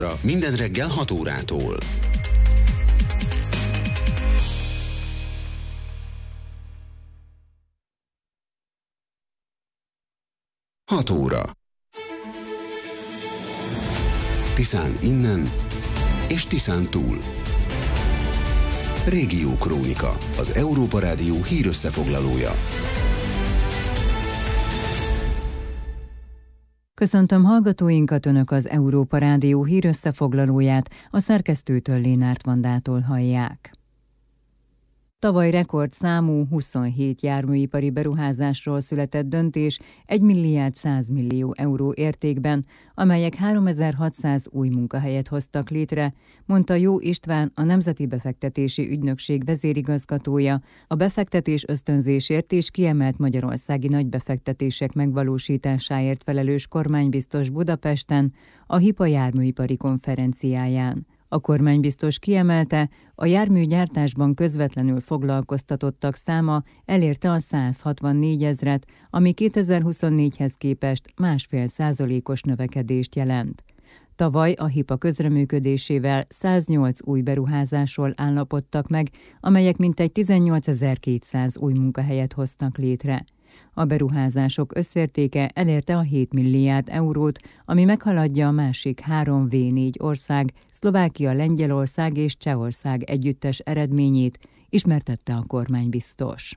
Minden reggel 6 órától. Hat óra. Tiszán innen és Tiszán túl. Régiókrónika, az Európa Rádió hírösszefoglalója. Köszöntöm hallgatóinkat, Önök az Európa Rádió hírösszefoglalóját, a szerkesztőtől Lénárt Vandától hallják. Tavaly rekordszámú 27 járműipari beruházásról született döntés 1 milliárd 100 millió euró értékben, amelyek 3600 új munkahelyet hoztak létre, mondta Jó István, a Nemzeti Befektetési Ügynökség vezérigazgatója, a befektetés ösztönzésért és kiemelt magyarországi nagybefektetések megvalósításáért felelős kormánybiztos Budapesten a HIPA járműipari konferenciáján. A kormánybiztos kiemelte, a járműgyártásban közvetlenül foglalkoztatottak száma elérte a 164 000-et, ami 2024-hez képest 1,5%-os növekedést jelent. Tavaly a HIPA közreműködésével 108 új beruházásról állapodtak meg, amelyek mintegy 18.200 új munkahelyet hoztak létre. A beruházások összértéke elérte a 7 milliárd eurót, ami meghaladja a másik 3 V4 ország, Szlovákia, Lengyelország és Csehország együttes eredményét, ismertette a kormánybiztos.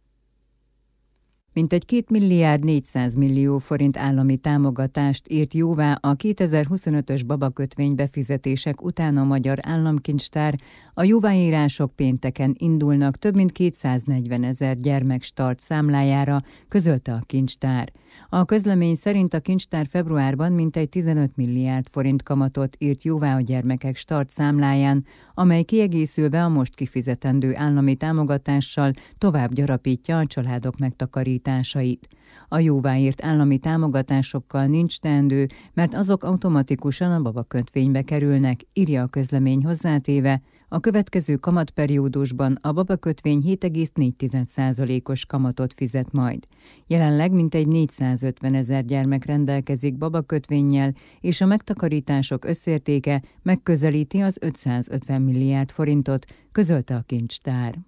Mintegy 2 milliárd 400 millió forint állami támogatást írt jóvá a 2025-ös babakötvény befizetések után a Magyar Államkincstár. A jóváírások pénteken indulnak több mint 240 000 gyermek start számlájára, közölte a kincstár. A közlemény szerint a kincstár februárban mintegy 15 milliárd forint kamatot írt jóvá a gyermekek start számláján, amely kiegészülve a most kifizetendő állami támogatással tovább gyarapítja a családok megtakarításait. A jóváírt állami támogatásokkal nincs teendő, mert azok automatikusan a babakötvénybe kerülnek, írja a közlemény hozzátéve. A következő kamatperiódusban a babakötvény 7,4%-os kamatot fizet majd. Jelenleg mintegy 450 000 gyermek rendelkezik babakötvénnyel, és a megtakarítások összértéke megközelíti az 550 milliárd forintot, közölte a kincstár.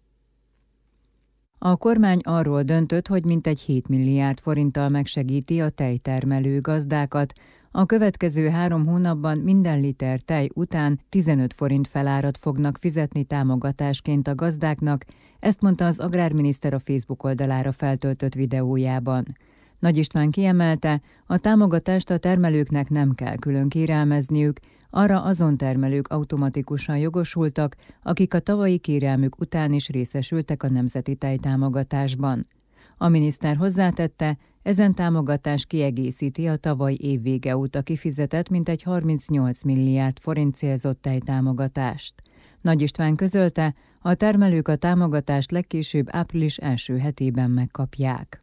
A kormány arról döntött, hogy mintegy 7 milliárd forinttal megsegíti a tejtermelő gazdákat. A következő 3 hónapban minden liter tej után 15 forint felárat fognak fizetni támogatásként a gazdáknak, ezt mondta az agrárminiszter a Facebook oldalára feltöltött videójában. Nagy István kiemelte, a támogatást a termelőknek nem kell külön kérelmezniük, arra azon termelők automatikusan jogosultak, akik a tavalyi kérelmük után is részesültek a nemzeti tejtámogatásban. A miniszter hozzátette, ezen támogatás kiegészíti a tavaly évvége óta kifizetett mintegy 38 milliárd forint célzott tejtámogatást. Nagy István közölte, a termelők a támogatást legkésőbb április első hetében megkapják.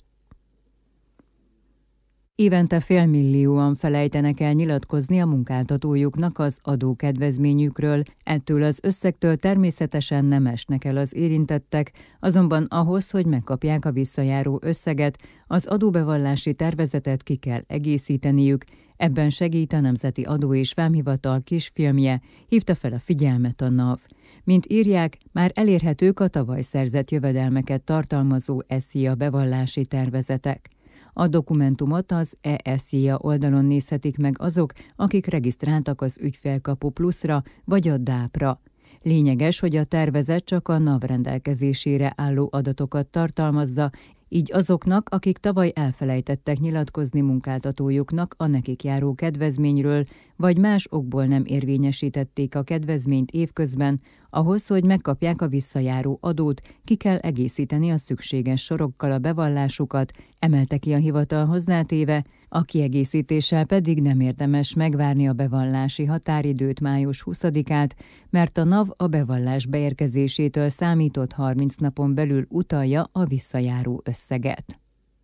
Évente 500 000-an felejtenek el nyilatkozni a munkáltatójuknak az adókedvezményükről, ettől az összegtől természetesen nem esnek el az érintettek, azonban ahhoz, hogy megkapják a visszajáró összeget, az adóbevallási tervezetet ki kell egészíteniük, ebben segít a Nemzeti Adó és Vámhivatal kisfilmje, hívta fel a figyelmet a NAV. Mint írják, már elérhetők a tavaly szerzett jövedelmeket tartalmazó SZIA bevallási tervezetek. A dokumentumot az e-SZIA oldalon nézhetik meg azok, akik regisztráltak az Ügyfélkapu Pluszra vagy a DÁP-ra. Lényeges, hogy a tervezet csak a NAV rendelkezésére álló adatokat tartalmazza, így azoknak, akik tavaly elfelejtettek nyilatkozni munkáltatójuknak a nekik járó kedvezményről, vagy más okból nem érvényesítették a kedvezményt évközben, ahhoz, hogy megkapják a visszajáró adót, ki kell egészíteni a szükséges sorokkal a bevallásukat, emelte ki a hivatal hozzátéve, a kiegészítéssel pedig nem érdemes megvárni a bevallási határidőt május 20-át, mert a NAV a bevallás beérkezésétől számított 30 napon belül utalja a visszajáró összeget.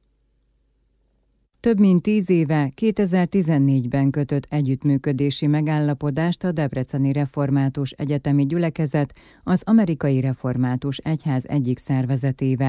Több mint 10 éve, 2014-ben kötött együttműködési megállapodást a Debreceni Református Egyetemi Gyülekezet az Amerikai Református Egyház egyik szervezetével.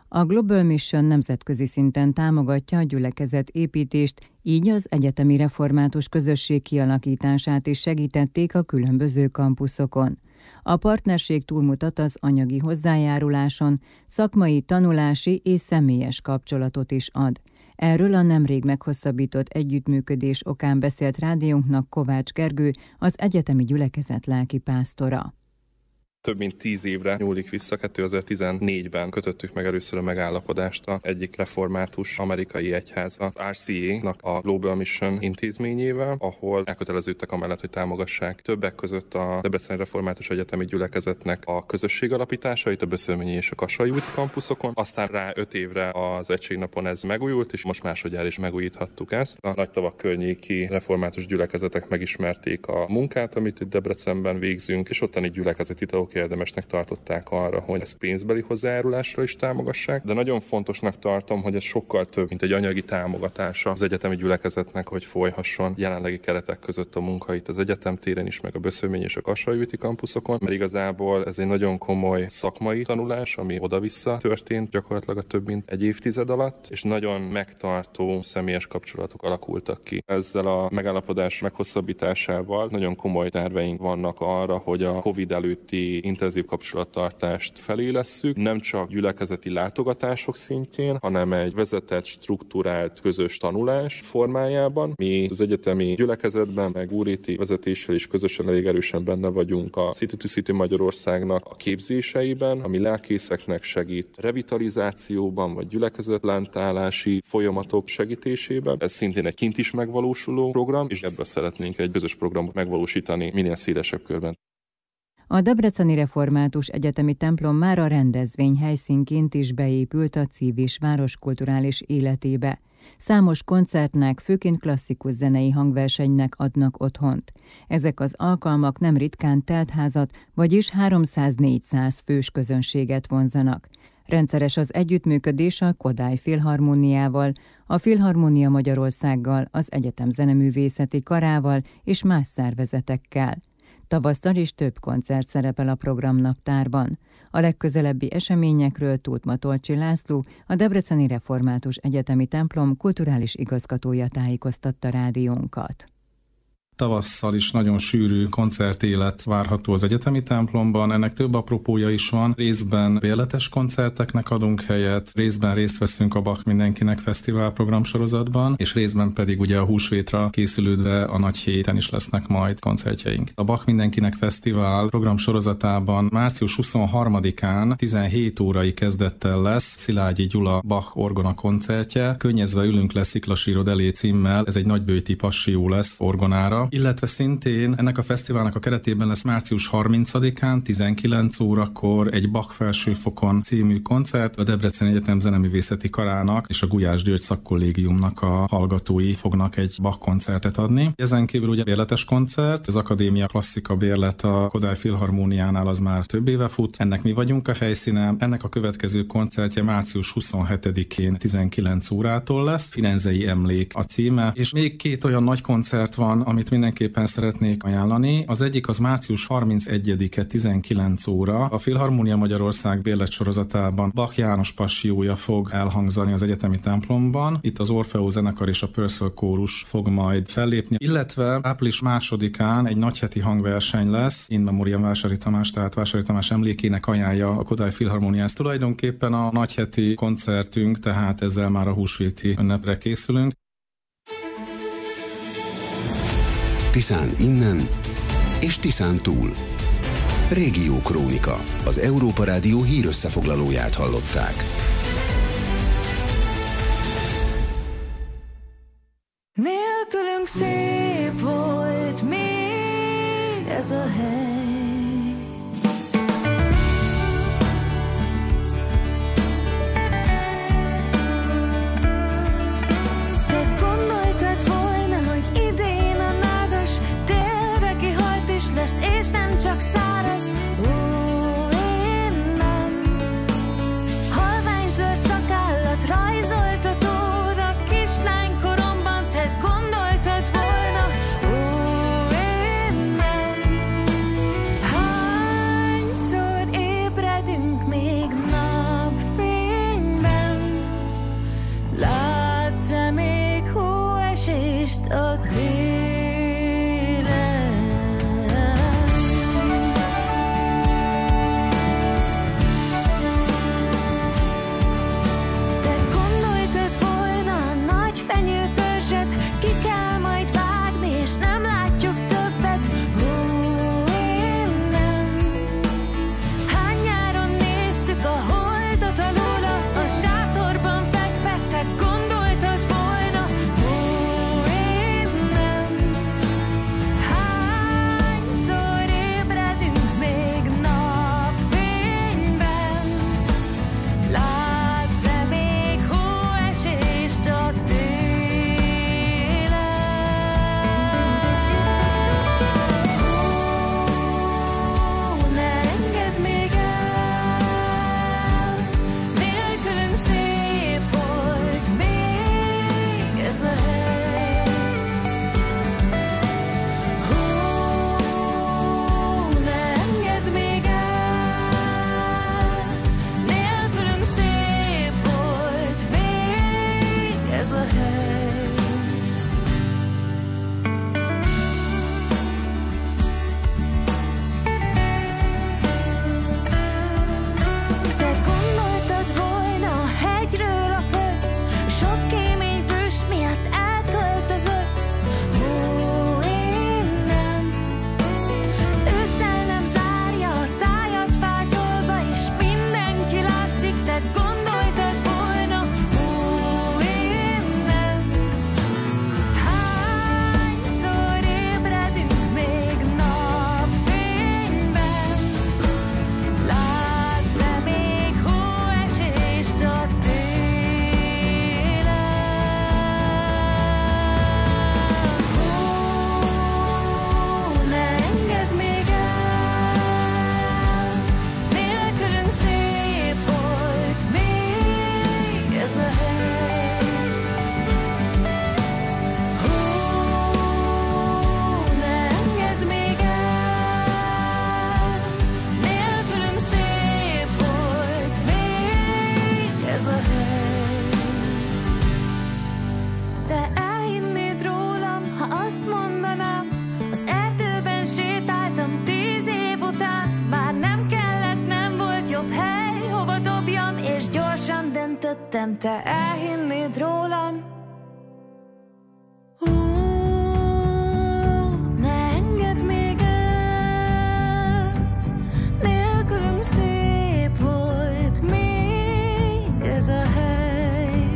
A Global Mission nemzetközi szinten támogatja a gyülekezetépítést, így az egyetemi református közösség kialakítását is segítették a különböző kampuszokon. A partnerség túlmutat az anyagi hozzájáruláson, szakmai, tanulási és személyes kapcsolatot is ad. Erről a nemrég meghosszabbított együttműködés okán beszélt rádiónknak Kovács Gergő, az egyetemi gyülekezet lelkipásztora. Több mint 10 évre nyúlik vissza, 2014-ben kötöttük meg először a megállapodást az egyik református amerikai egyház, az RCA-nak a Global Mission intézményével, ahol elköteleződtek amellett, hogy támogassák többek között a Debreceni Református Egyetemi Gyülekezetnek a közösség alapításait a Böszörményi és a Kassai-úti kampuszokon. Aztán rá 5 évre az egységnapon ez megújult, és most másodjára is megújíthattuk ezt. A Nagytavak környéki református gyülekezetek megismerték a munkát, amit itt Debrecenben végzünk, és ottani gyülekezeti tagok érdemesnek tartották arra, hogy ezt pénzbeli hozzájárulásra is támogassák, de nagyon fontosnak tartom, hogy ez sokkal több, mint egy anyagi támogatása az egyetemi gyülekezetnek, hogy folyhasson jelenlegi keretek között a munka itt az egyetemtéren is, meg a Böszörményi és a Kassai-úti kampuszokon, mert igazából ez egy nagyon komoly szakmai tanulás, ami oda-vissza történt gyakorlatilag a több mint egy évtized alatt, és nagyon megtartó személyes kapcsolatok alakultak ki. Ezzel a megállapodás meghosszabbításával nagyon komoly terveink vannak arra, hogy a Covid előtti intenzív kapcsolattartást felélesszük, nem csak gyülekezeti látogatások szintjén, hanem egy vezetett, strukturált, közös tanulás formájában. Mi az egyetemi gyülekezetben, meg úréti vezetéssel is közösen elég erősen benne vagyunk a City to City Magyarországnak a képzéseiben, ami lelkészeknek segít revitalizációban, vagy gyülekezetlántálási folyamatok segítésében. Ez szintén egy kint is megvalósuló program, és ebből szeretnénk egy közös programot megvalósítani minél szélesebb körben. A Debreceni Református Egyetemi templom már a rendezvény helyszínként is beépült a Civis város kulturális életébe. Számos koncertnek, főként klasszikus zenei hangversenynek adnak otthont. Ezek az alkalmak nem ritkán teltházat, vagyis 300-400 fős közönséget vonzanak. Rendszeres az együttműködés a Kodály Filharmóniával, a Filharmónia Magyarországgal, az Egyetem Zeneművészeti Karával és más szervezetekkel. Tavasszal is több koncert szerepel a programnaptárban. A legközelebbi eseményekről Tóth Matolcsi László, a Debreceni Református Egyetemi templom kulturális igazgatója tájékoztatta rádiónkat. Tavasszal is nagyon sűrű koncertélet várható az egyetemi templomban, ennek több apropója is van. Részben bérletes koncerteknek adunk helyet, részben részt veszünk a Bach Mindenkinek Fesztivál programsorozatban, és részben pedig ugye a húsvétra készülődve a nagy héten is lesznek majd koncertjeink. A Bach Mindenkinek Fesztivál programsorozatában március 23-án 17 órai kezdettel lesz Szilágyi Gyula Bach orgona koncertje, Könnyezve ülünk le sziklasírod elé címmel, ez egy nagybőti passió lesz orgonára. Illetve szintén ennek a fesztiválnak a keretében lesz március 30-án 19 órakor egy Bach felsőfokon című koncert. A Debreceni Egyetem Zeneművészeti Karának és a Gulyás György Szakkollégiumnak a hallgatói fognak egy Bach koncertet adni. Ezen kívül ugye bérletes koncert, az Akadémia Klasszika bérlet a Kodály Filharmóniánál az már több éve fut. Ennek mi vagyunk a helyszínen. Ennek a következő koncertje március 27-én 19 órától lesz. Firenzei Emlék a címe. És még két olyan nagy koncert van, amit mindenképpen szeretnék ajánlani. Az egyik az március 31-e 19 óra. A Filharmónia Magyarország bérlet sorozatában Bach János passiója fog elhangzani az egyetemi templomban. Itt az Orfeó zenekar és a Purcell kórus fog majd fellépni. Illetve április 2-án egy nagyheti hangverseny lesz. In memoriam Vásári Tamás, tehát Vásári Tamás emlékének ajánlja a Kodály Filharmónia. Ez tulajdonképpen a nagyheti koncertünk, tehát ezzel már a húsvéti ünnepre készülünk. Tiszán innen és Tiszán túl. Régió Krónika. Az Európa Rádió hírösszefoglalóját hallották. Nélkülünk szép volt még ez a hely. És nem csak száraz, én nem. Halványzöld szakállat rajzolt a tóra, kislánykoromban te gondoltad volna, én nem. Szerettem, te elhinnéd rólam. Ne engedd még el, nélkülünk szép volt még ez a hely.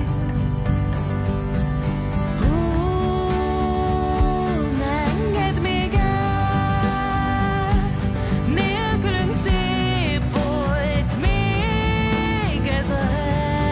Ne engedd még el, nélkülünk szép volt még ez a hely.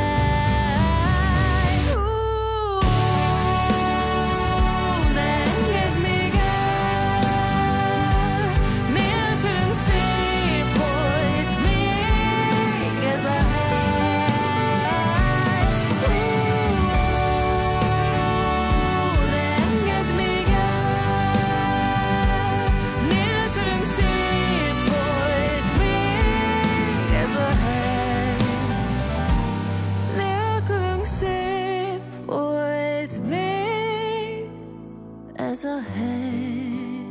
Ez a hely.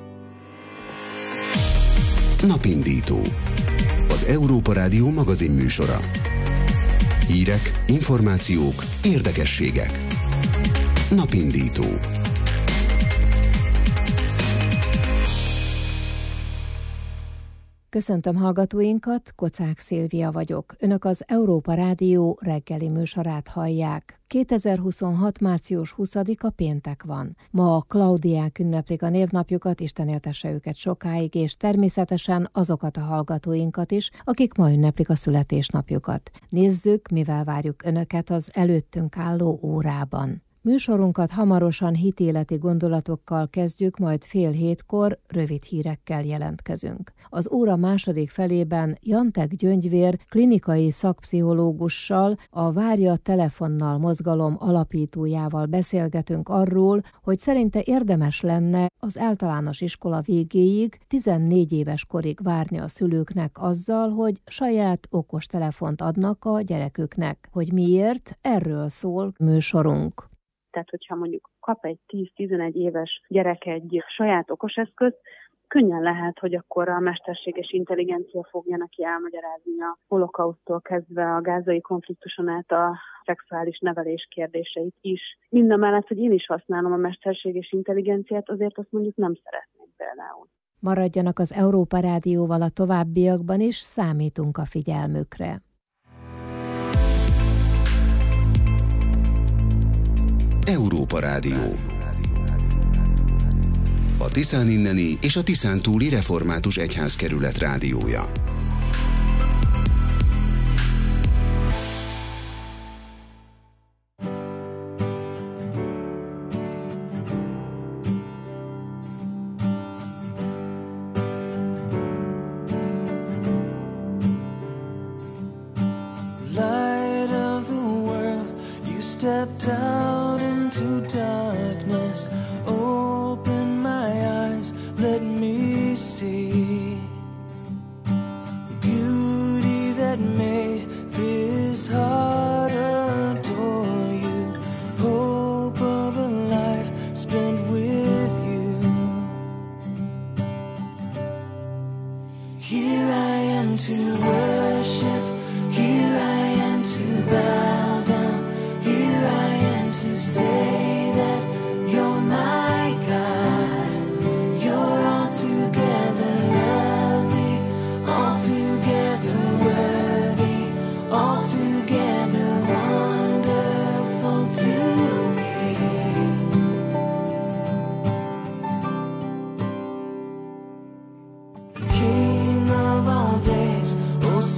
Napindító. Az Európa Rádió magazin műsora. Hírek, információk, érdekességek. Napindító. Köszöntöm hallgatóinkat, Kocák Szilvia vagyok. Önök az Európa Rádió reggeli műsorát hallják. 2026. március 20-a péntek van. Ma a Klaudiák ünneplik a névnapjukat, Isten éltesse őket sokáig, és természetesen azokat a hallgatóinkat is, akik ma ünneplik a születésnapjukat. Nézzük, mivel várjuk Önöket az előttünk álló órában. Műsorunkat hamarosan hitéleti gondolatokkal kezdjük, majd 6:30 rövid hírekkel jelentkezünk. Az óra második felében Jantek Gyöngyvér klinikai szakpszichológussal, a Várja telefonnal mozgalom alapítójával beszélgetünk arról, hogy szerinte érdemes lenne az általános iskola végéig, 14 éves korig várni a szülőknek azzal, hogy saját okostelefont adnak a gyereküknek. Hogy miért? Erről szól műsorunk. Tehát, hogyha mondjuk kap egy 10-11 éves gyerek egy saját okoseszközt, könnyen lehet, hogy akkor a mesterséges intelligencia fogja neki elmagyarázni a holokausztól kezdve a gázai konfliktuson át a szexuális nevelés kérdéseit is. Mindamellett, hogy én is használom a mesterséges intelligenciát, azért azt mondjuk nem szeretnék például. Maradjanak az Európa Rádióval a továbbiakban is, számítunk a figyelmükre. Európa Rádió. A Tiszán inneni és a Tiszán túli református egyházkerület rádiója. Light of the world, you stepped out into darkness. Open my eyes, let me see beauty that made this heart adore you. Hope of a life spent with you. Here I am to worship, here I am to bow down, here I am to say that you're my God. You're altogether lovely, altogether worthy, altogether wonderful to me. King of all days, oh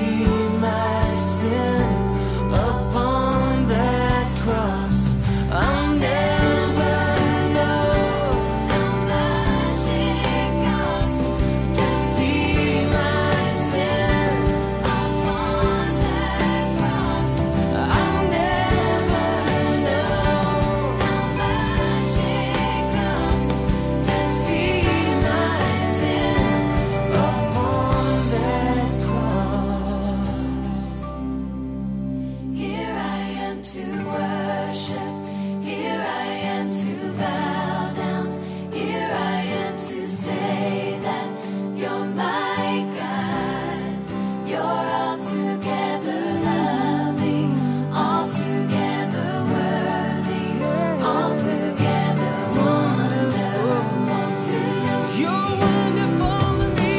see my sin upon that cross. I'll never know how much it costs to see my sin upon that cross. I'll never know how much it costs to see my sin upon that cross. Here I am to worship, here I am to bow down, here I am to say that you're my God. You're altogether loving, altogether worthy, altogether wonderful too. You're wonderful to me.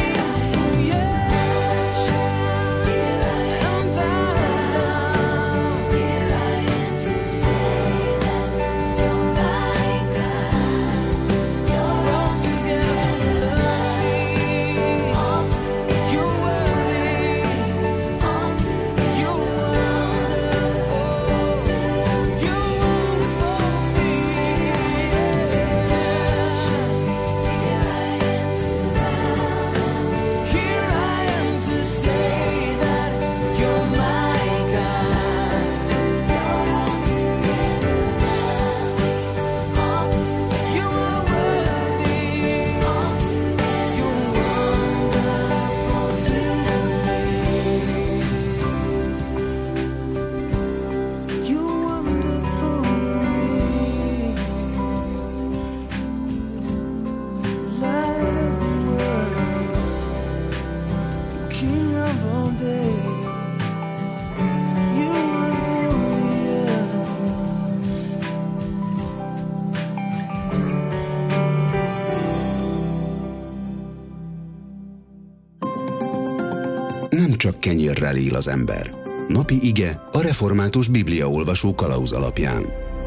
Here I am to bow down, here I am to say that you're my God. You're altogether loving, altogether you're worthy, altogether you're wonderful too. You're wonderful to me. Here I am to bow down, here I am to say that you're my God. You're altogether loving, altogether you are worthy, altogether you're wonderful to me. You're wonderful to me. Light of the world, King of all day. You are Nem csak kenyérrel él az ember. Napi ige a református bibliaolvasó kalauz alapján.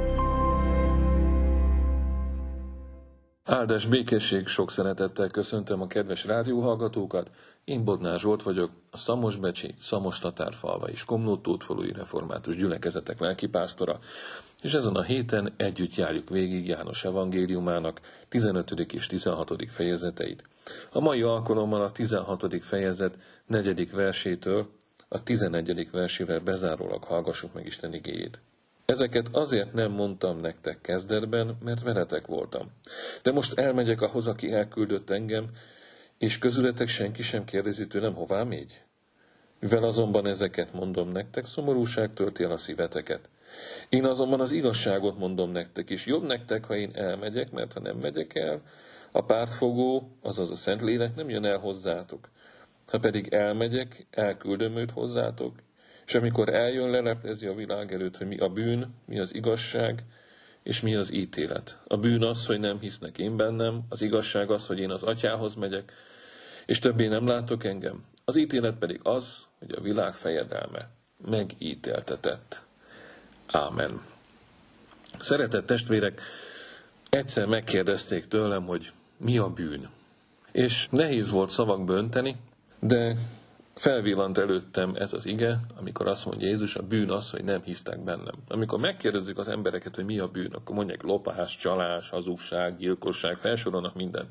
Áldás békesség, sok szeretettel köszöntöm a kedves rádióhallgatókat. Én Bodnár Zsolt vagyok, a Szamosbecsi, Szamos-Tatárfalva és Komló-Tótfaluji református gyülekezetek lelkipásztora, és ezen a héten együtt járjuk végig János evangéliumának 15. és 16. fejezeteit. A mai alkalommal a 16. fejezet 4. versétől a 11. versével bezárólag hallgassuk meg Isten igéjét. Ezeket azért nem mondtam nektek kezdetben, mert veletek voltam. De most elmegyek ahhoz, aki elküldött engem, és közületek senki sem kérdezi tőlem, hová megy? Mivel azonban ezeket mondom nektek, szomorúság tölti el a szíveteket. Én azonban az igazságot mondom nektek, és jobb nektek, ha én elmegyek, mert ha nem megyek el, a pártfogó, azaz a Szentlélek nem jön el hozzátok. Ha pedig elmegyek, elküldöm őt hozzátok, és amikor eljön, leleplezi a világ előtt, hogy mi a bűn, mi az igazság, és mi az ítélet. A bűn az, hogy nem hisznek én bennem, az igazság az, hogy én az Atyához megyek, és többé nem látok engem. Az ítélet pedig az, hogy a világ fejedelme megítéltetett. Ámen. Szeretett testvérek, egyszer megkérdezték tőlem, hogy mi a bűn. És nehéz volt szavakba önteni, de felvillant előttem ez az ige, amikor azt mondja Jézus, a bűn az, hogy nem hisztek bennem. Amikor megkérdezzük az embereket, hogy mi a bűn, akkor mondják lopás, csalás, hazugság, gyilkosság, felsorolnak mindent.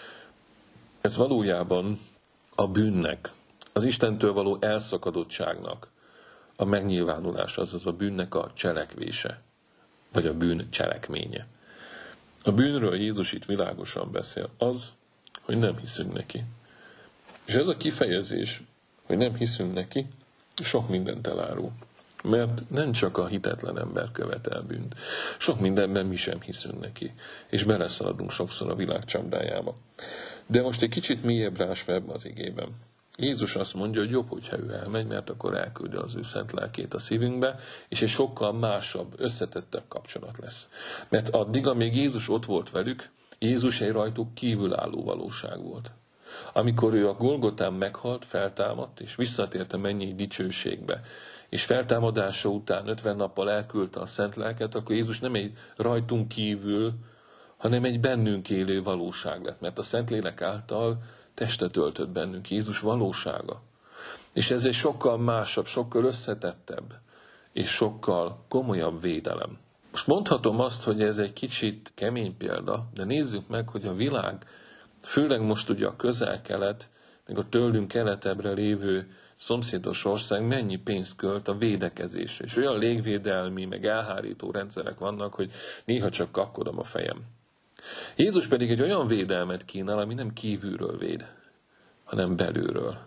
Ez valójában a bűnnek, az Istentől való elszakadottságnak a megnyilvánulás, azaz a bűnnek a cselekvése, vagy a bűn cselekménye. A bűnről Jézus itt világosan beszél, az, hogy nem hiszünk neki. És ez a kifejezés, hogy nem hiszünk neki, sok mindent elárul. Mert nem csak a hitetlen ember követel bűnt. Sok mindenben mi sem hiszünk neki. És beleszaladunk sokszor a világ csapdájába. De most egy kicsit mélyebbre ásva ebbe az igében. Jézus azt mondja, hogy jobb, hogyha ő elmegy, mert akkor elküldi az ő szent lelkét a szívünkbe, és egy sokkal másabb, összetettebb kapcsolat lesz. Mert addig, amíg Jézus ott volt velük, Jézus egy rajtuk kívülálló valóság volt. Amikor ő a Golgotán meghalt, feltámadt, és visszatért a mennyei dicsőségbe, és feltámadása után 50 nappal elküldte a szent lelket, akkor Jézus nem egy rajtunk kívül, hanem egy bennünk élő valóság lett, mert a Szentlélek által testet öltött bennünk, Jézus valósága. És ez egy sokkal másabb, sokkal összetettebb és sokkal komolyabb védelem. Most mondhatom azt, hogy ez egy kicsit kemény példa, de nézzük meg, hogy a világ, főleg most ugye a Közel-Kelet, meg a tőlünk keletebbre lévő szomszédos ország mennyi pénzt költ a védekezésre. És olyan légvédelmi, meg elhárító rendszerek vannak, hogy néha csak kakkodom a fejem. Jézus pedig egy olyan védelmet kínál, ami nem kívülről véd, hanem belülről.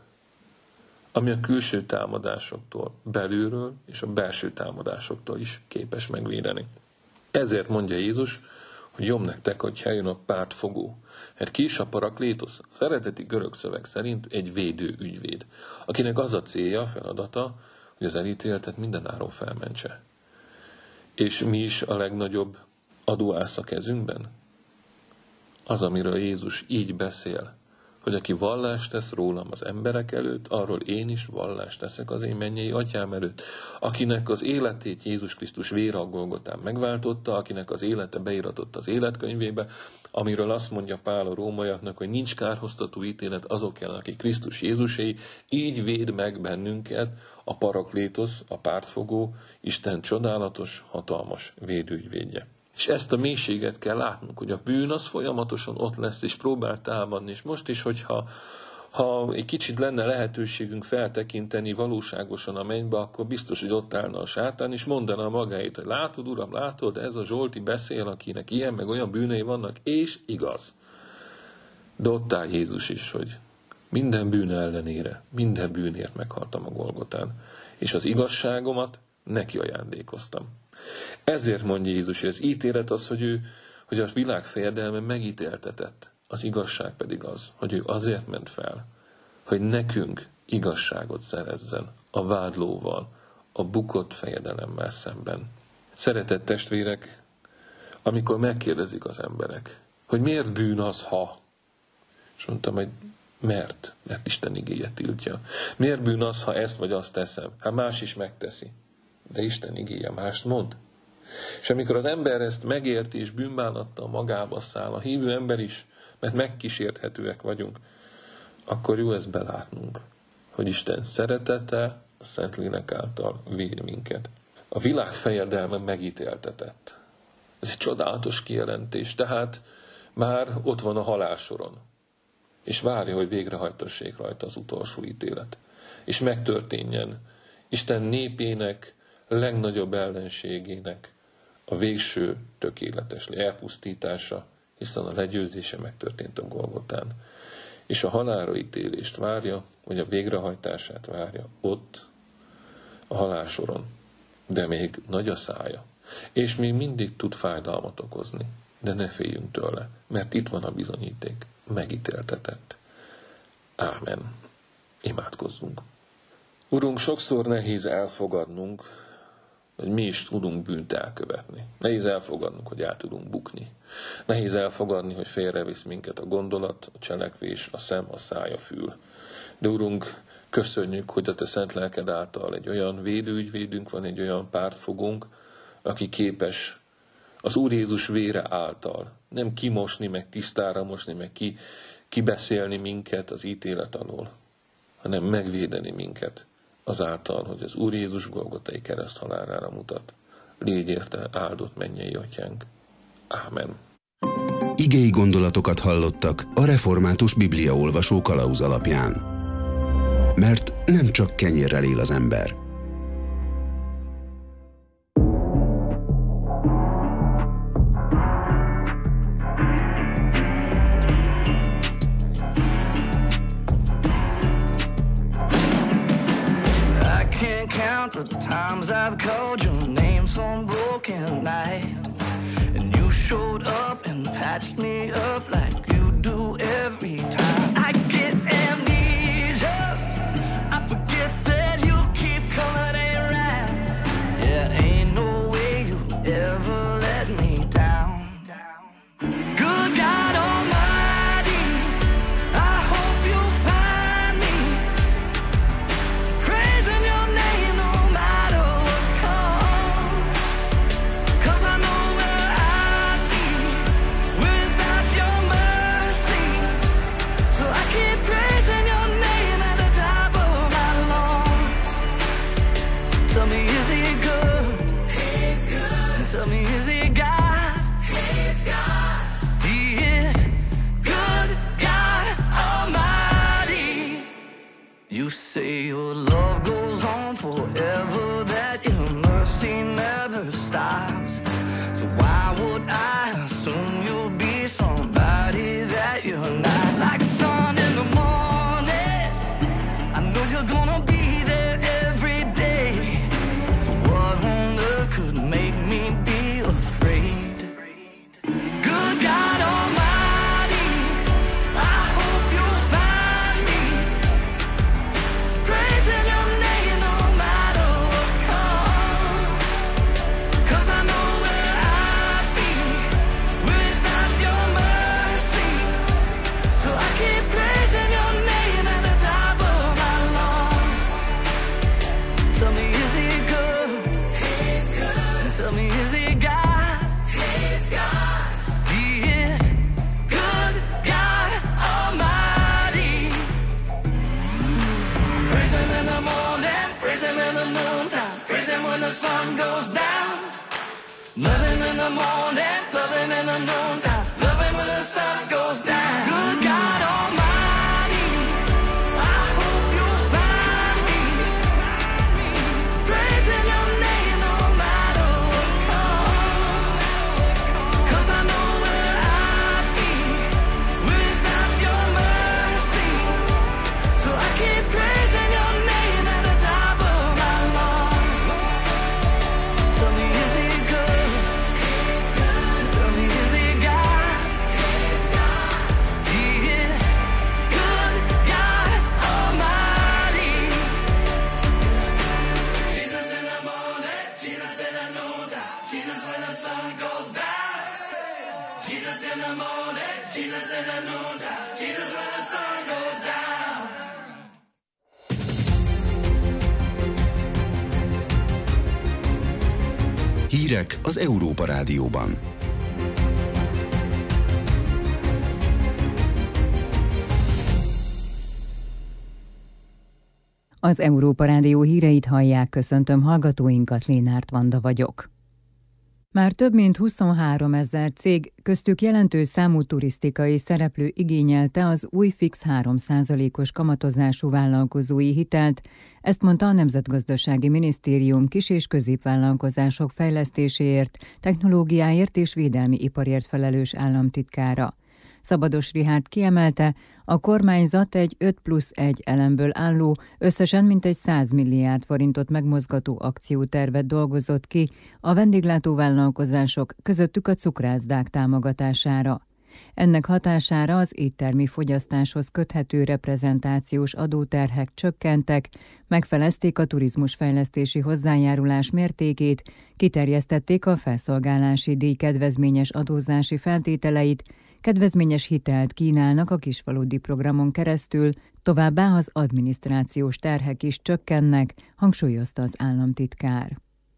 Ami a külső támadásoktól, belülről és a belső támadásoktól is képes megvédeni. Ezért mondja Jézus, hogy jobb nektek, hogy eljön a pártfogó. Mert ki is a paraklétosz? Az eredeti görög szöveg szerint egy védő ügyvéd, akinek az a célja, feladata, hogy az elítéltet mindenáron felmentse. És mi is a legnagyobb adóász a kezünkben? Az, amiről Jézus így beszél, hogy aki vallást tesz rólam az emberek előtt, arról én is vallást teszek az én mennyei atyám előtt. Akinek az életét Jézus Krisztus vére a Golgotán megváltotta, akinek az élete beiratott az életkönyvébe, amiről azt mondja Pál a rómaiaknak, hogy nincs kárhoztató ítélet azok ellen, akik Krisztus Jézusé, így véd meg bennünket a paraklétosz, a pártfogó, Isten csodálatos, hatalmas védőügyvédje. És ezt a mélységet kell látnunk, hogy a bűn az folyamatosan ott lesz, és próbál támadni. És most is, hogyha egy kicsit lenne lehetőségünk feltekinteni valóságosan a mennybe, akkor biztos, hogy ott állna a sátán, és mondaná magáit, hogy látod, Uram, látod, ez a Zsolti beszél, akinek ilyen, meg olyan bűnei vannak, és igaz. De ott áll Jézus is, hogy minden bűn ellenére, minden bűnért meghaltam a Golgotán, és az igazságomat neki ajándékoztam. Ezért mondja Jézus, hogy az ítélet az, hogy a világ fejedelme megítéltetett. Az igazság pedig az, hogy ő azért ment fel, hogy nekünk igazságot szerezzen a vádlóval, a bukott fejedelemmel szemben. Szeretett testvérek, amikor megkérdezik az emberek, hogy miért bűn az, ha? És mondtam, hogy mert Isten igéje tiltja. Miért bűn az, ha ezt vagy azt teszem? Hát más is megteszi. De Isten igéje mást mond. És amikor az ember ezt megérti és bűnbánattal magába száll, a hívő ember is, mert megkísérthetőek vagyunk, akkor jó ezt belátnunk, hogy Isten szeretete a Szentlélek által véd minket. A világ fejedelme megítéltetett. Ez egy csodálatos kijelentés, tehát már ott van a halálsoron, és várja, hogy végrehajtassék rajta az utolsó ítélet, és megtörténjen Isten népének, legnagyobb ellenségének a végső tökéletes elpusztítása, hiszen a legyőzése megtörtént a Golgotán. És a halálra ítélést várja, vagy a végrehajtását várja ott, a halálsoron. De még nagy a szája. És még mindig tud fájdalmat okozni. De ne féljünk tőle, mert itt van a bizonyíték. Megítéltetett. Ámen. Imádkozzunk. Urunk, sokszor nehéz elfogadnunk, hogy mi is tudunk bűnt elkövetni. Nehéz elfogadnunk, hogy el tudunk bukni. Nehéz elfogadni, hogy félrevisz minket a gondolat, a cselekvés, a szem, a száj, a fül. De Urunk, köszönjük, hogy a Te szent lelked által egy olyan védőügyvédünk van, egy olyan pártfogónk, aki képes az Úr Jézus vére által nem kimosni, meg tisztára mosni, meg kibeszélni minket az ítélet alól, hanem megvédeni minket azáltal, hogy az Úr Jézus Golgotai kereszt halálára mutat. Légy érte áldott mennyei atyánk. Ámen. Igei gondolatokat hallottak a Református Bibliaolvasó kalauz alapján. Mert nem csak kenyérrel él az ember. The times I've called your name some broken night, and you showed up and patched me up like you do every time. I get amnesia, I forget that you keep coming around. Yeah, ain't no way you ever let me down. Good God Almighty, I hope you find me praising your name no matter what comes. 'Cause I know where I'd be without your mercy. your love goes on forever, that your mercy never stops. So why would I assume you'll be somebody that you're not? Like sun in the morning, I know you're gonna be there every day. So what on earth could make me be afraid? Good God Almighty, I hope you'll find me praising your name no matter what comes. 'Cause I know where I'd be without your mercy. So I keep praising your name at the top of my lungs. Tell me, is he good? He's good. Tell me, is he God? He's God. He is good, God Almighty. Praise him in the morning, praise him in the noontime, praise him when the sun goes down. Love him in the morning, love him in the noontime, love him when the sun goes down. Good God Almighty, I hope you'll find me praising your name no matter what comes. 'Cause I know where I'd be without your mercy. So I keep praising your name at the top of my lungs. Tell me, is he good? Tell me, is he God? He is good, God Almighty. Jesus in the morning, Jesus in the noontime, Jesus when the sun goes down. Jesus in the morning, Jesus in the noontime, Jesus when the sun goes down. Hírek az Európa Rádióban. Az Európa Rádió híreit hallják, köszöntöm hallgatóinkat, Lénárt Vanda vagyok. Már több mint 23 000 cég, köztük jelentős számú turisztikai szereplő igényelte az új fix 3%-os kamatozású vállalkozói hitelt, ezt mondta a Nemzetgazdasági Minisztérium kis- és középvállalkozások fejlesztéséért, technológiáért és védelmi iparért felelős államtitkára. Szabados Richárd kiemelte, a kormányzat egy 5+1 elemből álló, összesen mintegy 100 milliárd forintot megmozgató akciótervet dolgozott ki a vendéglátóvállalkozások, közöttük a cukrászdák támogatására. Ennek hatására az éttermi fogyasztáshoz köthető reprezentációs adóterhek csökkentek, megfelezték a turizmusfejlesztési hozzájárulás mértékét, kiterjesztették a felszolgálási díj kedvezményes adózási feltételeit, kedvezményes hitelt kínálnak a Kisfaludy programon keresztül, továbbá az adminisztrációs terhek is csökkennek, hangsúlyozta az államtitkár.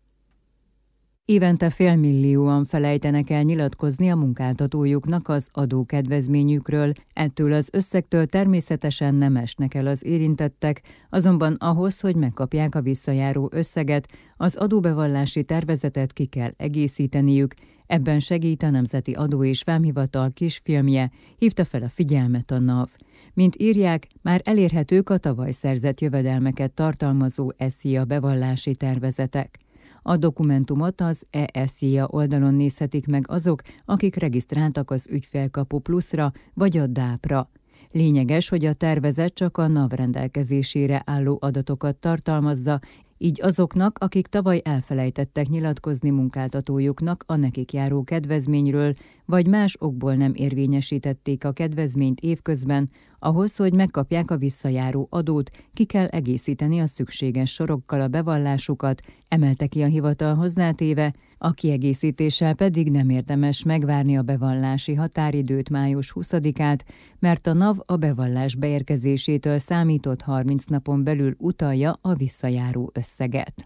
Évente 500 000-an felejtenek el nyilatkozni a munkáltatójuknak az adókedvezményükről, ettől az összegtől természetesen nem esnek el az érintettek, azonban ahhoz, hogy megkapják a visszajáró összeget, az adóbevallási tervezetet ki kell egészíteniük, ebben segít a Nemzeti Adó és Vámhivatal kisfilmje, hívta fel a figyelmet a NAV. Mint írják, már elérhetők a tavaly szerzett jövedelmeket tartalmazó SZIA bevallási tervezetek. A dokumentumot az e-SZIA oldalon nézhetik meg azok, akik regisztráltak az Ügyfélkapu Pluszra vagy a DÁP-ra. Lényeges, hogy a tervezet csak a NAV rendelkezésére álló adatokat tartalmazza, így azoknak, akik tavaly elfelejtettek nyilatkozni munkáltatójuknak a nekik járó kedvezményről, vagy más okból nem érvényesítették a kedvezményt évközben, ahhoz, hogy megkapják a visszajáró adót, ki kell egészíteni a szükséges sorokkal a bevallásukat, emelte ki a hivatal hozzátéve, a kiegészítéssel pedig nem érdemes megvárni a bevallási határidőt május 20-át, mert a NAV a bevallás beérkezésétől számított 30 napon belül utalja a visszajáró összeget.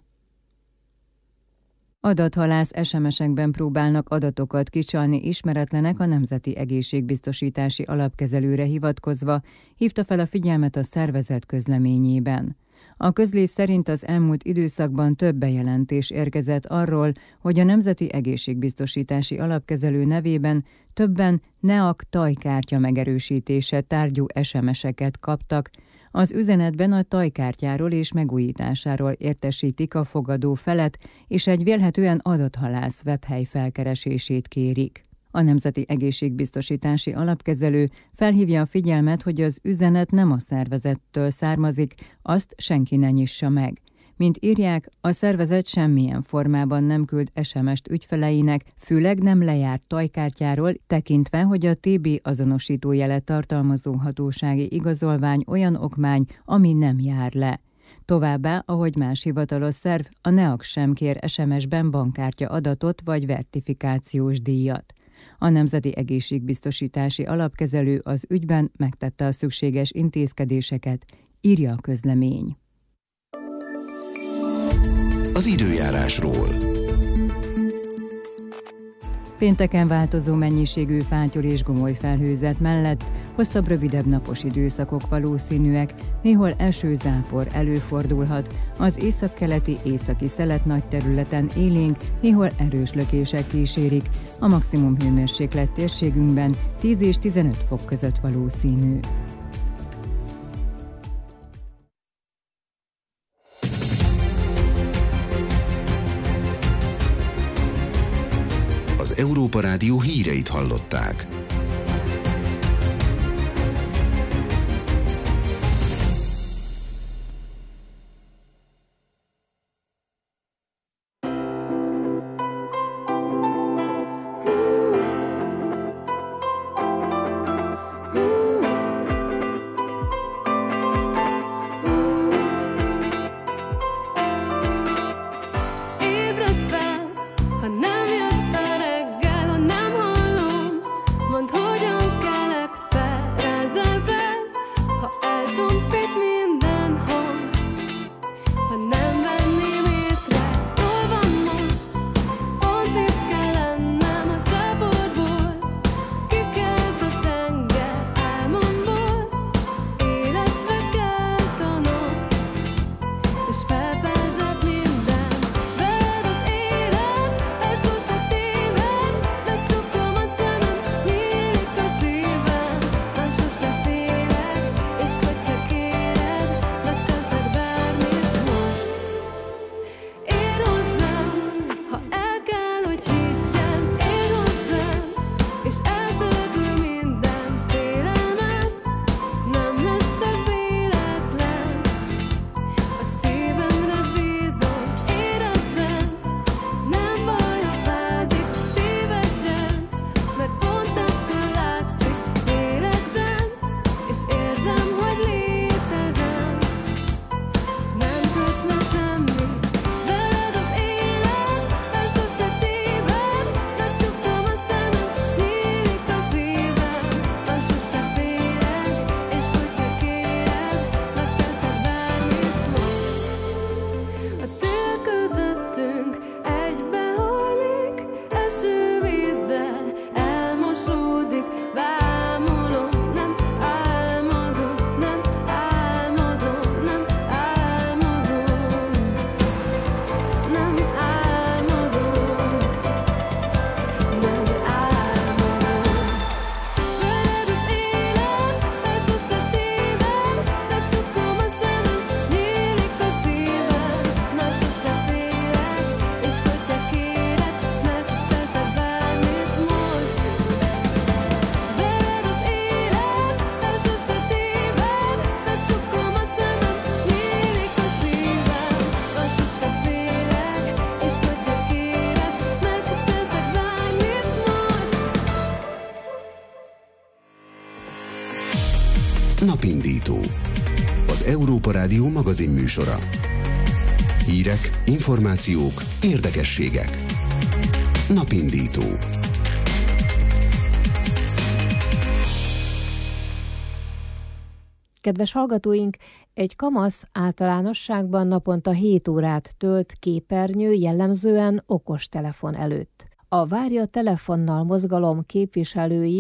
Adathalász SMS-ekben próbálnak adatokat kicsalni ismeretlenek a Nemzeti Egészségbiztosítási Alapkezelőre hivatkozva, hívta fel a figyelmet a szervezet közleményében. A közlés szerint az elmúlt időszakban több bejelentés érkezett arról, hogy a Nemzeti Egészségbiztosítási Alapkezelő nevében többen NEAK tajkártya megerősítése tárgyú SMS-eket kaptak, Az üzenetben a tajkártyáról és megújításáról értesítik a fogadó felet, és egy vélhetően adathalász webhely felkeresését kérik. A Nemzeti Egészségbiztosítási Alapkezelő felhívja a figyelmet, hogy az üzenet nem a szervezettől származik, azt senki ne nyissa meg. Mint írják, a szervezet semmilyen formában nem küld SMS-t ügyfeleinek, főleg nem lejárt tajkártyáról, tekintve, hogy a TB azonosítójelet tartalmazó hatósági igazolvány olyan okmány, ami nem jár le. Továbbá, ahogy más hivatalos szerv, a NEAK sem kér SMS-ben bankkártya adatot vagy vertifikációs díjat. A Nemzeti Egészségbiztosítási Alapkezelő az ügyben megtette a szükséges intézkedéseket, írja a közlemény. Az időjárásról. Pénteken változó mennyiségű fátyol és gomoly felhőzet mellett hosszabb, rövidebb napos időszakok valószínűek, néhol esőzápor előfordulhat, az északkeleti, északi szelet nagy területen élénk, néhol erős lökések kísérik, a maximum hőmérséklet térségünkben 10 és 15 fok között valószínű. Az Európa Rádió híreit hallották. Napindító. Az Európa Rádió magazinműsora. Hírek, információk, érdekességek. Napindító. Kedves hallgatóink, egy kamasz általánosságban naponta 7 órát tölt képernyő, jellemzően okostelefon előtt. A Várja telefonnal mozgalom képviselői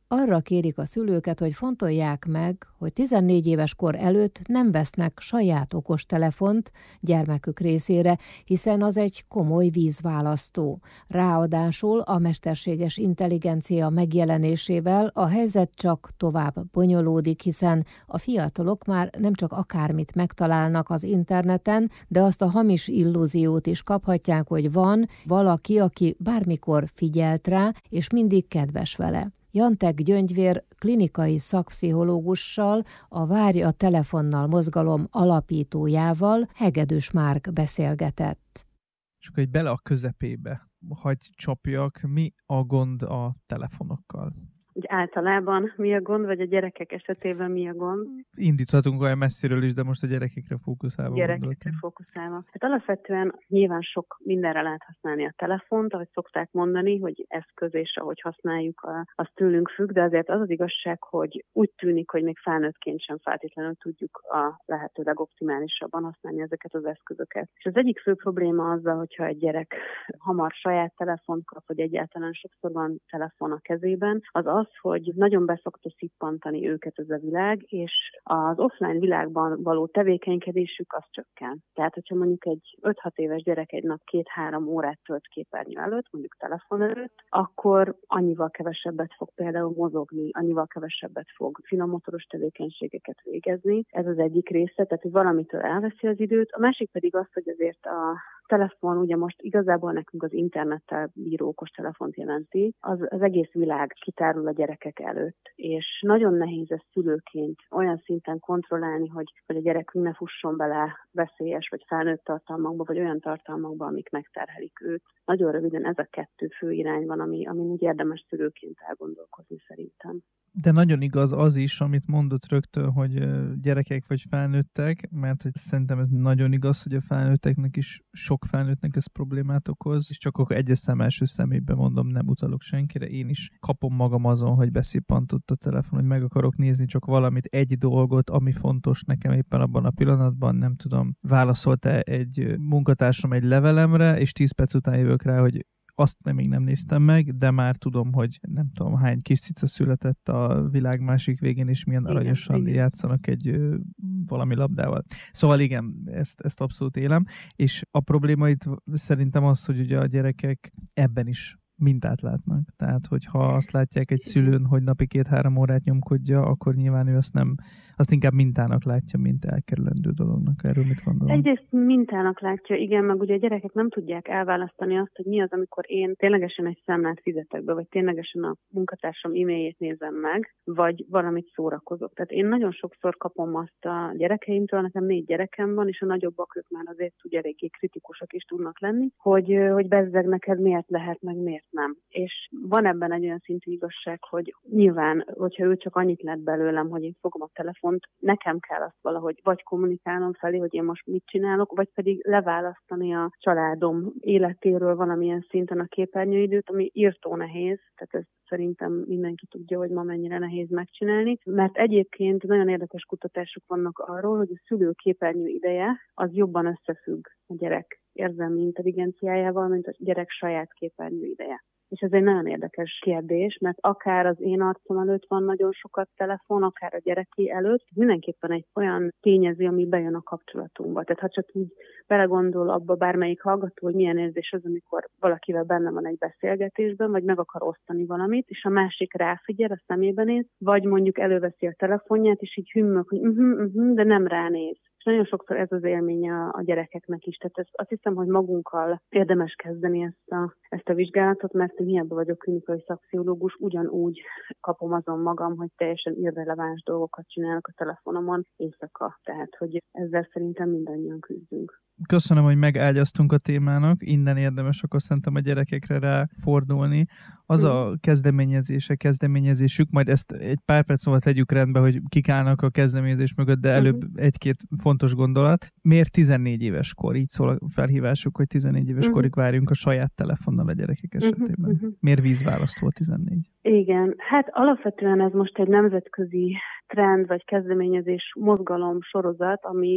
arra kérik a szülőket, hogy fontolják meg, hogy 14 éves kor előtt nem vesznek saját okostelefont gyermekük részére, hiszen az egy komoly vízválasztó. Ráadásul a mesterséges intelligencia megjelenésével a helyzet csak tovább bonyolódik, hiszen a fiatalok már nem csak akármit megtalálnak az interneten, de azt a hamis illúziót is kaphatják, hogy van valaki, aki bármikor figyelt rá, és mindig kedves vele. Jantek Gyöngyvér klinikai szakpszichológussal, a Várj a telefonnal mozgalom alapítójával Hegedűs Márk beszélgetett. És akkor egy bele a közepébe, hagy csapjak, mi a gond a telefonokkal? Úgy általában mi a gond, vagy a gyerekek esetében mi a gond? Indíthatunk olyan messziről is, de most a gyerekekre fókuszálva Gyerekekre fókuszálva. Hát alapvetően nyilván sok mindenre lehet használni a telefont, ahogy szokták mondani, hogy eszköz, és ahogy használjuk, az tőlünk függ, de azért az az igazság, hogy úgy tűnik, hogy még felnőttként sem feltétlenül tudjuk a lehető legoptimálisabban használni ezeket az eszközöket. És az egyik fő probléma azzal, hogyha egy gyerek hamar saját telefont kap, vagy egyáltalán sokszor van telefon a kezében, az, hogy nagyon beszokta szippantani őket ez a világ, és az offline világban való tevékenykedésük az csökken. Tehát, hogyha mondjuk egy 5-6 éves gyerek egy nap 2-3 órát tölt képernyő előtt, mondjuk telefon előtt, akkor annyival kevesebbet fog például mozogni, annyival kevesebbet fog finomotoros tevékenységeket végezni. Ez az egyik része, tehát hogy valamitől elveszi az időt. A másik pedig az, hogy azért a telefon, ugye most igazából nekünk az internettel bíró okostelefont jelenti, az egész világ kitárul a gyerekek előtt, és nagyon nehéz ezt szülőként olyan szinten kontrollálni, hogy a gyerekünk ne fusson bele veszélyes vagy felnőtt tartalmakba, vagy olyan tartalmakba, amik megterhelik őt. Nagyon röviden ez a 2 fő irány van, ami úgy érdemes szülőként elgondolkozni szerintem. De nagyon igaz az is, amit mondott rögtön, hogy gyerekek vagy felnőttek, mert hogy szerintem ez nagyon igaz, hogy a felnőtteknek is, sok felnőttnek ez problémát okoz, és csak akkor egyes szem első szemébe mondom, nem utalok senkire, én is kapom magam azon, hogy beszippantott a telefon, hogy meg akarok nézni csak valamit, egy dolgot, ami fontos nekem éppen abban a pillanatban, nem tudom, válaszolta egy munkatársam egy levelemre, és 10 perc után jövök rá, hogy azt még nem néztem meg, de már tudom, hogy nem tudom hány kis cica született a világ másik végén, és milyen aranyosan játszanak egy valami labdával. Szóval igen, ezt abszolút élem, és a probléma itt szerintem az, hogy ugye a gyerekek ebben is mintát látnak. Tehát, hogyha azt látják egy szülőn, hogy napi 2-3 órát nyomkodja, akkor nyilván ő azt inkább mintának látja, mint elkerülendő dolognak. Erről mit gondolom? Egyrészt mintának látja, igen, meg ugye a gyerekek nem tudják elválasztani azt, hogy mi az, amikor én ténylegesen egy számlát fizetek be, vagy ténylegesen a munkatársam e-mailjét nézem meg, vagy valamit szórakozok. Tehát én nagyon sokszor kapom azt a gyerekeimtől, nekem 4 gyerekem van, és a nagyobbak ők már azért ugye eléggé kritikusak is tudnak lenni, hogy bezzeg neked miért lehet, meg miért nem. És van ebben egy olyan szintű igazság, hogy nyilván, hogyha ő csak annyit lett belőlem, hogy én fogom a telefont, nekem kell azt valahogy vagy kommunikálnom felé, hogy én most mit csinálok, vagy pedig leválasztani a családom életéről valamilyen szinten a képernyőidőt, ami írtó nehéz, tehát ez szerintem mindenki tudja, hogy ma mennyire nehéz megcsinálni, mert egyébként nagyon érdekes kutatások vannak arról, hogy a szülő képernyő ideje az jobban összefügg a gyerek érzelmi intelligenciájával, mint a gyerek saját képernyő ideje. És ez egy nagyon érdekes kérdés, mert akár az én arcom előtt van nagyon sokat telefon, akár a gyereké előtt, mindenképpen egy olyan tényező, ami bejön a kapcsolatunkba. Tehát ha csak így belegondol abba bármelyik hallgató, hogy milyen érzés az, amikor valakivel benne van egy beszélgetésben, vagy meg akar osztani valamit, és a másik ráfigyel, a szemébe néz, vagy mondjuk előveszi a telefonját, és így hümmög, hogy de nem ránéz. És nagyon sokszor ez az élménye a gyerekeknek is. Tehát azt hiszem, hogy magunkkal érdemes kezdeni ezt a vizsgálatot, mert én hiába vagyok klinikai szakpszichológus, ugyanúgy kapom azon magam, hogy teljesen irreleváns dolgokat csinálok a telefonomon éjszaka. Tehát, hogy ezzel szerintem mindannyian küzdünk. Köszönöm, hogy megágyaztunk a témának, innen érdemes akkor szerintem a gyerekekre ráfordulni. Az a kezdeményezésük, majd ezt egy pár perc múlva tegyük rendbe, hogy kik állnak a kezdeményezés mögött, de előbb egy-két fontos gondolat. Miért 14 éves kor? Így szól a felhívásuk, hogy 14 éves korig várjunk a saját telefonnal a gyerekek esetében. Miért vízválasztó 14? Igen, hát alapvetően ez most egy nemzetközi trend vagy kezdeményezés, mozgalom, sorozat, ami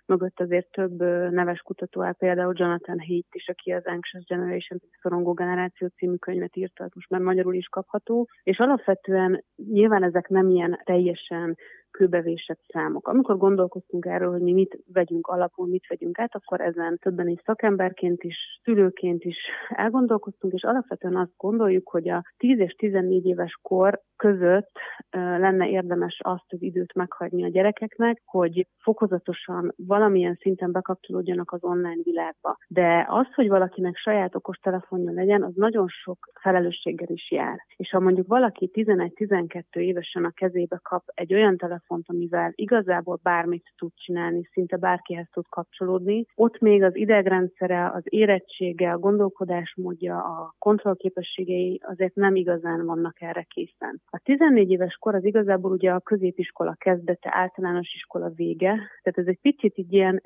mögött azért több neves kutató áll, például Jonathan Haidt is, aki az Anxious Generation, szorongó generáció című könyvet írta, most már magyarul is kapható, és alapvetően nyilván ezek nem ilyen teljesen kőbevésett számok. Amikor gondolkoztunk erről, hogy mi mit vegyünk alapul, mit vegyünk át, akkor ezen többen is szakemberként is, szülőként is elgondolkoztunk, és alapvetően azt gondoljuk, hogy a 10 és 14 éves kor között lenne érdemes azt az időt meghagyni a gyerekeknek, hogy fokozatosan valamilyen szinten bekapcsolódjanak az online világba. De az, hogy valakinek saját okostelefonja legyen, az nagyon sok felelősséggel is jár. És ha mondjuk valaki 11-12 évesen a kezébe kap egy olyan telefont, amivel igazából bármit tud csinálni, szinte bárkihez tud kapcsolódni, ott még az idegrendszere, az érettsége, a gondolkodásmódja, a kontrollképességei azért nem igazán vannak erre készen. A 14 éves kor az igazából ugye a középiskola kezdete, általános iskola vége, tehát ez egy picit így ilyen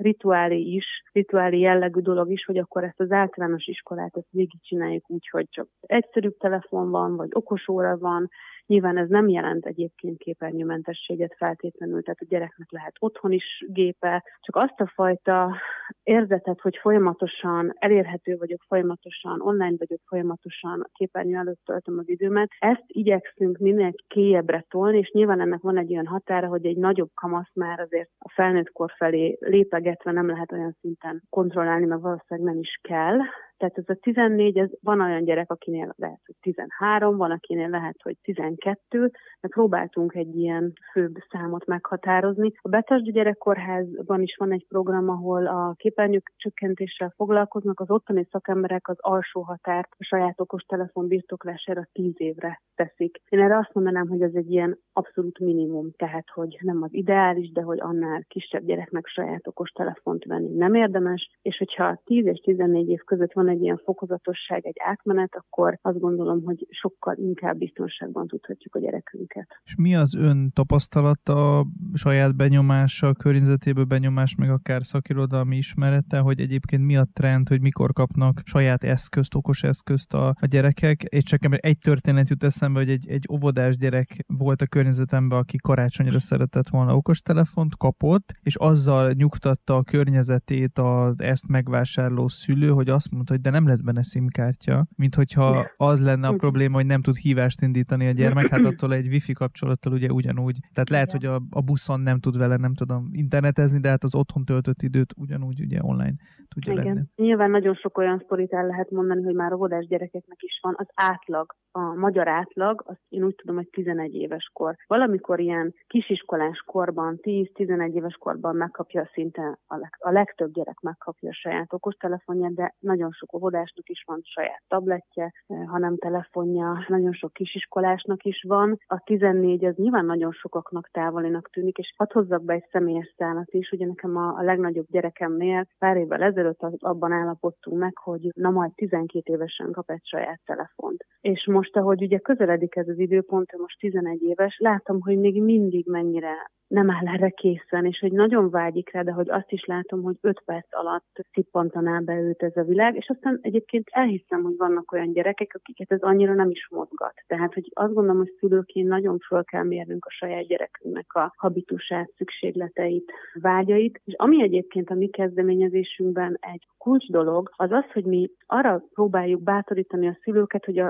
rituálé jellegű dolog is, hogy akkor ezt az általános iskolát ezt végigcsináljuk úgy, hogy csak egyszerűbb telefon van, vagy okos óra van. Nyilván ez nem jelent egyébként képernyőmentességet feltétlenül, tehát a gyereknek lehet otthon is gépe, csak azt a fajta érzetet, hogy folyamatosan elérhető vagyok, folyamatosan online vagyok, folyamatosan képernyő előtt töltöm az időmet, ezt igyekszünk minél kélyebbre tolni, és nyilván ennek van egy olyan határa, hogy egy nagyobb kamasz már azért a felnőtt kor felé lépegetve nem lehet olyan szinten kontrollálni, meg valószínűleg nem is kell. Tehát ez a 14, ez van olyan gyerek, akinél lehet, hogy 13, van, akinél lehet, hogy 12, de próbáltunk egy ilyen főbb számot meghatározni. A Betesda Gyerekkórházban is van egy program, ahol a képernyők csökkentéssel foglalkoznak, az ottani szakemberek az alsó határt a saját okostelefon birtoklására 10 évre teszik. Én erre azt mondanám, hogy ez egy ilyen abszolút minimum, tehát hogy nem az ideális, de hogy annál kisebb gyereknek saját okostelefont venni nem érdemes, és hogyha 10 és 14 év között van egy ilyen fokozatosság, egy átmenet, akkor azt gondolom, hogy sokkal inkább biztonságban tudhatjuk a gyerekünket. És mi az ön tapasztalata, saját benyomása, környezetéből benyomás, meg akár szakirodalmi ismerete, hogy egyébként mi a trend, hogy mikor kapnak saját eszközt, okos eszközt a gyerekek? És csak egy történet jut eszembe, hogy egy óvodás gyerek volt a környezetemben, aki karácsonyra szeretett volna okostelefont, kapott, és azzal nyugtatta a környezetét az ezt megvásárló szülő, hogy azt mondta, hogy de nem lesz benne SIM-kártya, mint hogyha az lenne a probléma, hogy nem tud hívást indítani a gyermek, hát attól egy wifi kapcsolattal ugye ugyanúgy. Tehát lehet, hogy a buszon nem tud vele, nem tudom, internetezni, de hát az otthon töltött időt ugyanúgy ugye online tudja lenni. Nyilván nagyon sok olyan sztorit el lehet mondani, hogy már óvodás gyerekeknek is van. Az átlag, a magyar átlag, azt én úgy tudom, hogy 11 éves kor. Valamikor ilyen kisiskolás korban, 10-11 éves korban megkapja szinte a legtöbb gyerek megkapja a saját okostelefonját, de nagyon sok óvodásnak is van saját tabletje, hanem telefonja, nagyon sok kisiskolásnak is van. A 14 az nyilván nagyon sokaknak távolinak tűnik, és hadd hozzak be egy személyes számot is, ugye nekem a legnagyobb gyerekemnél pár évvel ezelőtt abban állapodtunk meg, hogy na majd 12 évesen kap egy saját telefont. És most, ahogy ugye közeledik ez az időpont, most 11 éves, látom, hogy még mindig mennyire nem áll erre készen, és hogy nagyon vágyik rá, de hogy azt is látom, hogy 5 perc alatt szippantaná be őt ez a világ, és aztán egyébként elhiszem, hogy vannak olyan gyerekek, akiket ez annyira nem is mozgat. Tehát, hogy azt gondolom, hogy szülőként nagyon föl kell mérnünk a saját gyerekünknek a habitusát, szükségleteit, vágyait, és ami egyébként a mi kezdeményezésünkben egy kulcs dolog, az az, hogy mi arra próbáljuk bátorítani a szülőket, hogy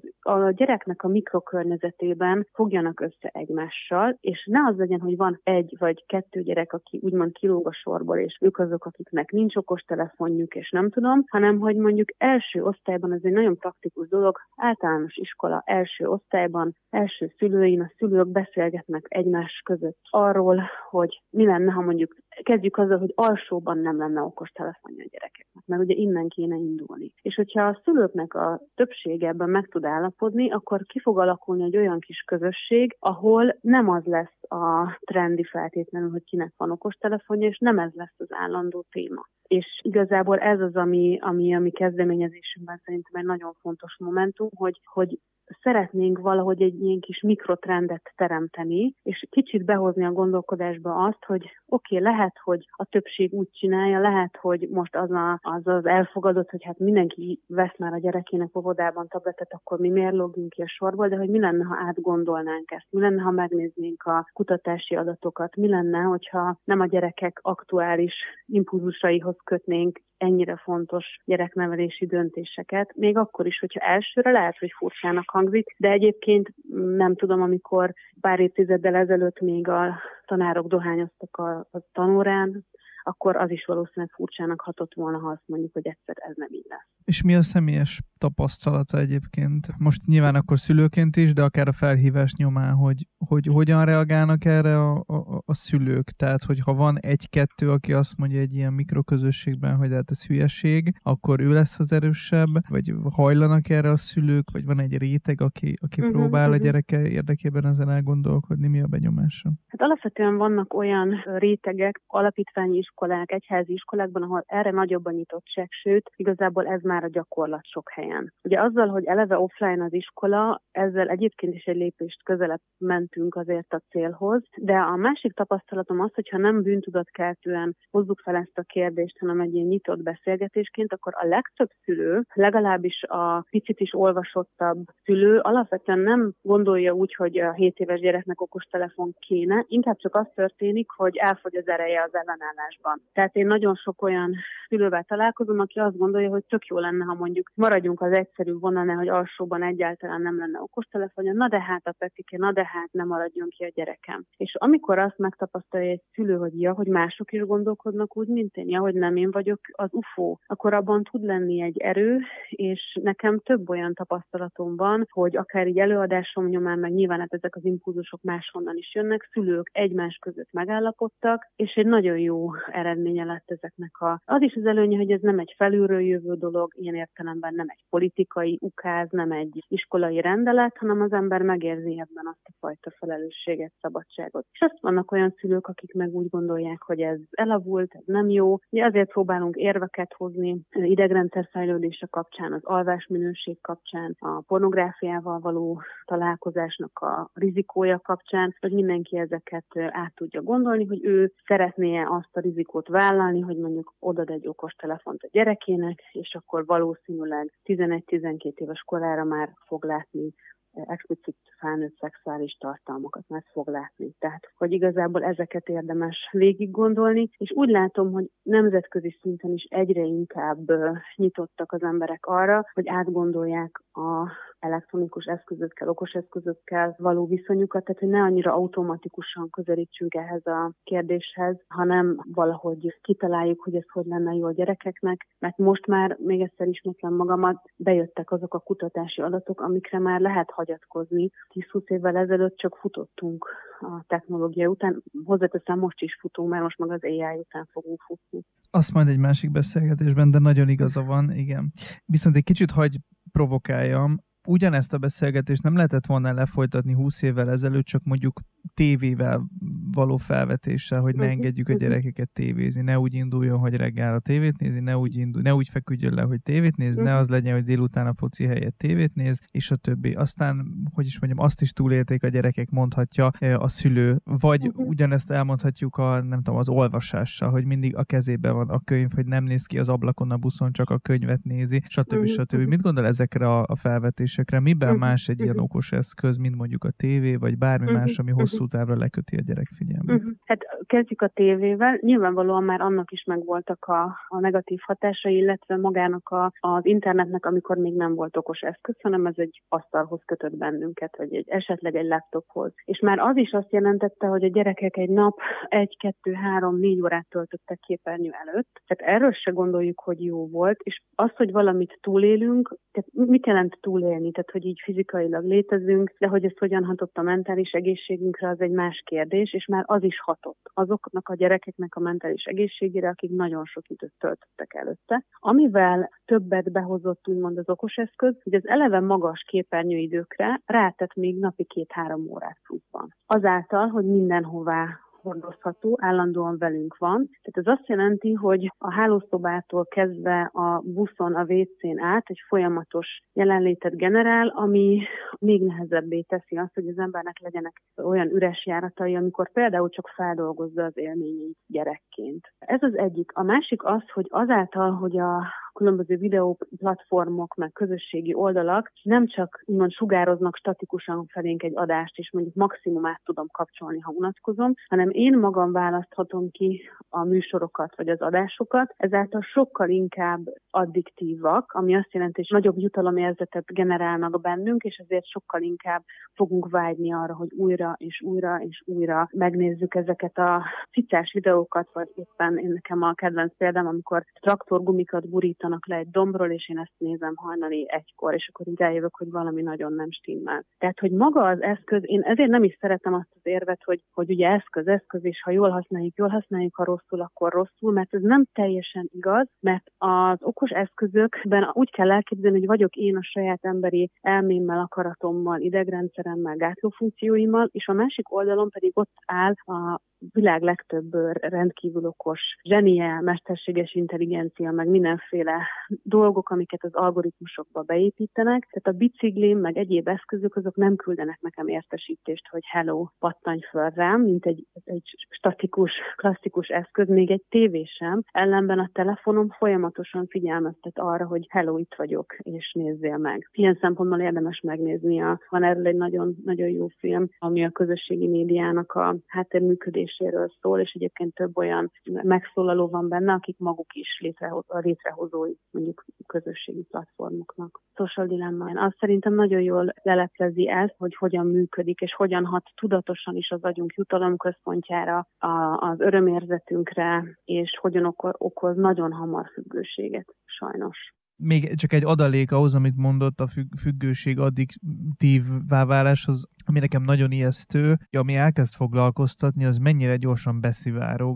a gyereknek a mikrokörnyezetében fogjanak össze egymással, és ne az legyen, hogy van 1 vagy 2 gyerek, aki úgymond kilóg a sorból, és ők azok, akiknek nincs okostelefonjuk, és nem tudom, hanem hogy mondjuk első osztályban, ez egy nagyon praktikus dolog, általános iskola első osztályban, első szülőin a szülők beszélgetnek egymás között arról, hogy mi lenne, ha mondjuk kezdjük azzal, hogy alsóban nem lenne okostelefonja a gyerekeknek, mert ugye innen kéne indulni. És hogyha a szülőknek a többsége ebben meg tud állapodni, akkor ki fog alakulni egy olyan kis közösség, ahol nem az lesz a trendi feltétlenül, hogy kinek van okostelefonja, és nem ez lesz az állandó téma. és igazából ez az, ami kezdeményezésünkben szerintem egy nagyon fontos momentum, hogy szeretnénk valahogy egy ilyen kis mikrotrendet teremteni, és kicsit behozni a gondolkodásba azt, hogy oké, lehet, hogy a többség úgy csinálja, lehet, hogy most az elfogadott, hogy hát mindenki vesz már a gyerekének óvodában tabletet, akkor mi miért lógjunk ki a sorból, de hogy mi lenne, ha átgondolnánk ezt, mi lenne, ha megnéznénk a kutatási adatokat, mi lenne, hogyha nem a gyerekek aktuális impulzusaihoz kötnénk ennyire fontos gyereknevelési döntéseket, még akkor is, hogyha elsőre lehet, hogy furcsának hangzik, de egyébként nem tudom, amikor pár évtizeddel ezelőtt még a tanárok dohányoztak a tanórán, akkor az is valószínűleg furcsának hatott volna, ha azt mondjuk, hogy egyszer ez nem így lesz. És mi a személyes tapasztalata egyébként? Most nyilván akkor szülőként is, de akár a felhívás nyomán, hogy hogyan reagálnak erre a szülők? Tehát, hogyha van egy-kettő, aki azt mondja egy ilyen mikroközösségben, hogy hát ez hülyeség, akkor ő lesz az erősebb, vagy hajlanak erre a szülők, vagy van egy réteg, aki próbál a gyereke érdekében ezen elgondolkodni, mi a benyomása? Hát alapvetően vannak olyan rétegek, alapítványi iskolák, egyházi iskolákban, ahol erre nagyobb a nyitottság, sőt, igazából ez már a gyakorlat sok helyen. Ugye azzal, hogy eleve offline az iskola, ezzel egyébként is egy lépést közelebb mentünk azért a célhoz, de a másik tapasztalatom az, hogyha nem bűntudatkeltően hozzuk fel ezt a kérdést, hanem egy ilyen nyitott beszélgetésként, akkor a legtöbb szülő, legalábbis a picit is olvasottabb szülő alapvetően nem gondolja úgy, hogy a 7 éves gyereknek okostelefon kéne, inkább csak az történik, hogy elfogy az ereje az ellenállásban. Tehát én nagyon sok olyan szülővel találkozom, aki azt gondolja, hogy tök jó lenne, ha mondjuk maradjunk az egyszerű vonalnál, hogy alsóban egyáltalán nem lenne okostelefonja, na de hát a Petike, na de hát nem maradjon ki a gyerekem. És amikor azt megtapasztalja egy szülő, hogy mások is gondolkodnak úgy, mint én, hogy nem én vagyok az UFO, akkor abban tud lenni egy erő, és nekem több olyan tapasztalatom van, hogy akár így előadásom nyomán, meg nyilván hát ezek az impulzusok máshonnan is jönnek, szülők egymás között megállapodtak, és egy nagyon jó eredménye lett ezeknek az is az előnye, hogy ez nem egy felülről jövő dolog, ilyen értelemben nem egy politikai ukáz, nem egy iskolai rendelet, hanem az ember megérzi ebben azt a fajta felelősséget, szabadságot. És azt vannak olyan szülők, akik meg úgy gondolják, hogy ez elavult, ez nem jó. Ugye azért próbálunk érveket hozni idegrendszer fejlődése kapcsán, az alvásminőség kapcsán, a pornográfiával való találkozásnak a rizikója kapcsán, hogy mindenki ezeket át tudja gondolni, hogy ő szeretné azt a rizikót vállalni, hogy mondjuk odad egy okostelefont a gyerekének, és akkor valószínűleg 11-12 éves korára már fog látni explicit felnőtt szexuális tartalmakat, mert fog látni. Tehát, hogy igazából ezeket érdemes végig gondolni, és úgy látom, hogy nemzetközi szinten is egyre inkább nyitottak az emberek arra, hogy átgondolják a elektronikus eszközökkel, okos eszközökkel való viszonyukat, tehát hogy ne annyira automatikusan közelítsünk ehhez a kérdéshez, hanem valahogy kitaláljuk, hogy ez hogy lenne jó a gyerekeknek, mert most már, még egyszer ismétlem magamat, bejöttek azok a kutatási adatok, amikre már lehet hagyatkozni. 10-20 évvel ezelőtt csak futottunk a technológia után, hozzáteszem, most is futunk, mert most meg az AI után fogunk futni. Azt majd egy másik beszélgetésben, de nagyon igaza van, igen. Viszont egy kicsit hagy provokáljam, ugyanezt a beszélgetést nem lehetett volna lefolytatni 20 évvel ezelőtt, csak mondjuk tévével való felvetéssel, hogy ne engedjük a gyerekeket tévézni, ne úgy induljon, hogy reggel a tévét nézi, ne úgy feküdjön le, hogy tévét néz, ne az legyen, hogy délután a foci helyett tévét néz, és a többi. Aztán, hogy is mondjam, azt is túlélték a gyerekek, mondhatja a szülő, vagy ugyanezt elmondhatjuk az olvasással, hogy mindig a kezében van a könyv, hogy nem néz ki az ablakon a buszon, csak a könyvet nézi, stb. Mit gondol ezekre a felvetésekre? Miben más egy ilyen okos eszköz, mint mondjuk a tévé, vagy bármi más, ami hosszú távra leköti a gyerek figyelmét? Hát kezdjük a tévével. Nyilvánvalóan már annak is megvoltak a negatív hatásai, illetve magának az internetnek, amikor még nem volt okos eszköz, hanem ez egy asztalhoz kötött bennünket, vagy esetleg egy laptophoz. És már az is azt jelentette, hogy a gyerekek egy nap 1, 2, 3, 4 órát töltöttek képernyő előtt. Tehát erről se gondoljuk, hogy jó volt. És az, hogy valamit túlélünk, tehát mit jelent túlélni? Tehát, hogy így fizikailag létezünk, de hogy ez hogyan hatott a mentális egészségünkre, az egy más kérdés, és már az is hatott azoknak a gyerekeknek a mentális egészségére, akik nagyon sok időt töltöttek előtte. Amivel többet behozott úgymond az okos eszköz, hogy az eleve magas képernyőidőkre rátett még napi 2-3 órát pluszban. Azáltal, hogy mindenhová hordozható, állandóan velünk van. Tehát ez azt jelenti, hogy a hálószobától kezdve a buszon, a WC-n át egy folyamatos jelenlétet generál, ami még nehezebbé teszi azt, hogy az embernek legyenek olyan üres járatai, amikor például csak feldolgozza az élményeit gyerekként. Ez az egyik. A másik az, hogy azáltal, hogy a különböző videóplatformok, meg közösségi oldalak nem csak úgymond sugároznak statikusan felénk egy adást, és mondjuk maximumát tudom kapcsolni, ha unatkozom, hanem én magam választhatom ki a műsorokat, vagy az adásokat, ezáltal sokkal inkább addiktívak, ami azt jelenti, hogy nagyobb jutalomérzetet generálnak bennünk, és ezért sokkal inkább fogunk vágyni arra, hogy újra és újra és újra megnézzük ezeket a cicás videókat, vagy éppen én nekem a kedvenc példám, amikor traktorgumikat gurítanak le egy dombról, és én ezt nézem hajnali 1-kor, és akkor így eljövök, hogy valami nagyon nem stimmel. Tehát, hogy maga az eszköz, én ezért nem is szeretem azt az érvet, hogy ugye eszköz, és ha jól használjuk, ha rosszul, akkor rosszul, mert ez nem teljesen igaz, mert az okos eszközökben úgy kell elképzelni, hogy vagyok én a saját emberi elmémmel, akaratommal, idegrendszeremmel, gátlófunkcióimmal, és a másik oldalon pedig ott áll a világ legtöbb rendkívül okos zsenie, mesterséges intelligencia, meg mindenféle dolgok, amiket az algoritmusokba beépítenek. Tehát a biciklim, meg egyéb eszközök, azok nem küldenek nekem értesítést, hogy hello, pattanj föl rám, mint egy statikus, klasszikus eszköz, még egy tévé sem. Ellenben a telefonom folyamatosan figyelmeztet arra, hogy hello, itt vagyok, és nézzél meg. Ilyen szempontból érdemes megnézni. Van erről egy nagyon, nagyon jó film, ami a közösségi médiának a háttérműködéséről szól, és egyébként több olyan megszólaló van benne, akik maguk is létrehozói, mondjuk közösségi platformoknak. Social Dilemma. Azt szerintem nagyon jól leleplezi ezt, hogy hogyan működik, és hogyan hat tudatosan is az agyunk jutalomközpontjára, az örömérzetünkre, és hogyan okoz nagyon hamar függőséget, sajnos. Még csak egy adalék ahhoz, amit mondott, a függőség addiktívvá váláshoz, ami nekem nagyon ijesztő, ami elkezd foglalkoztatni, az mennyire gyorsan beszivárog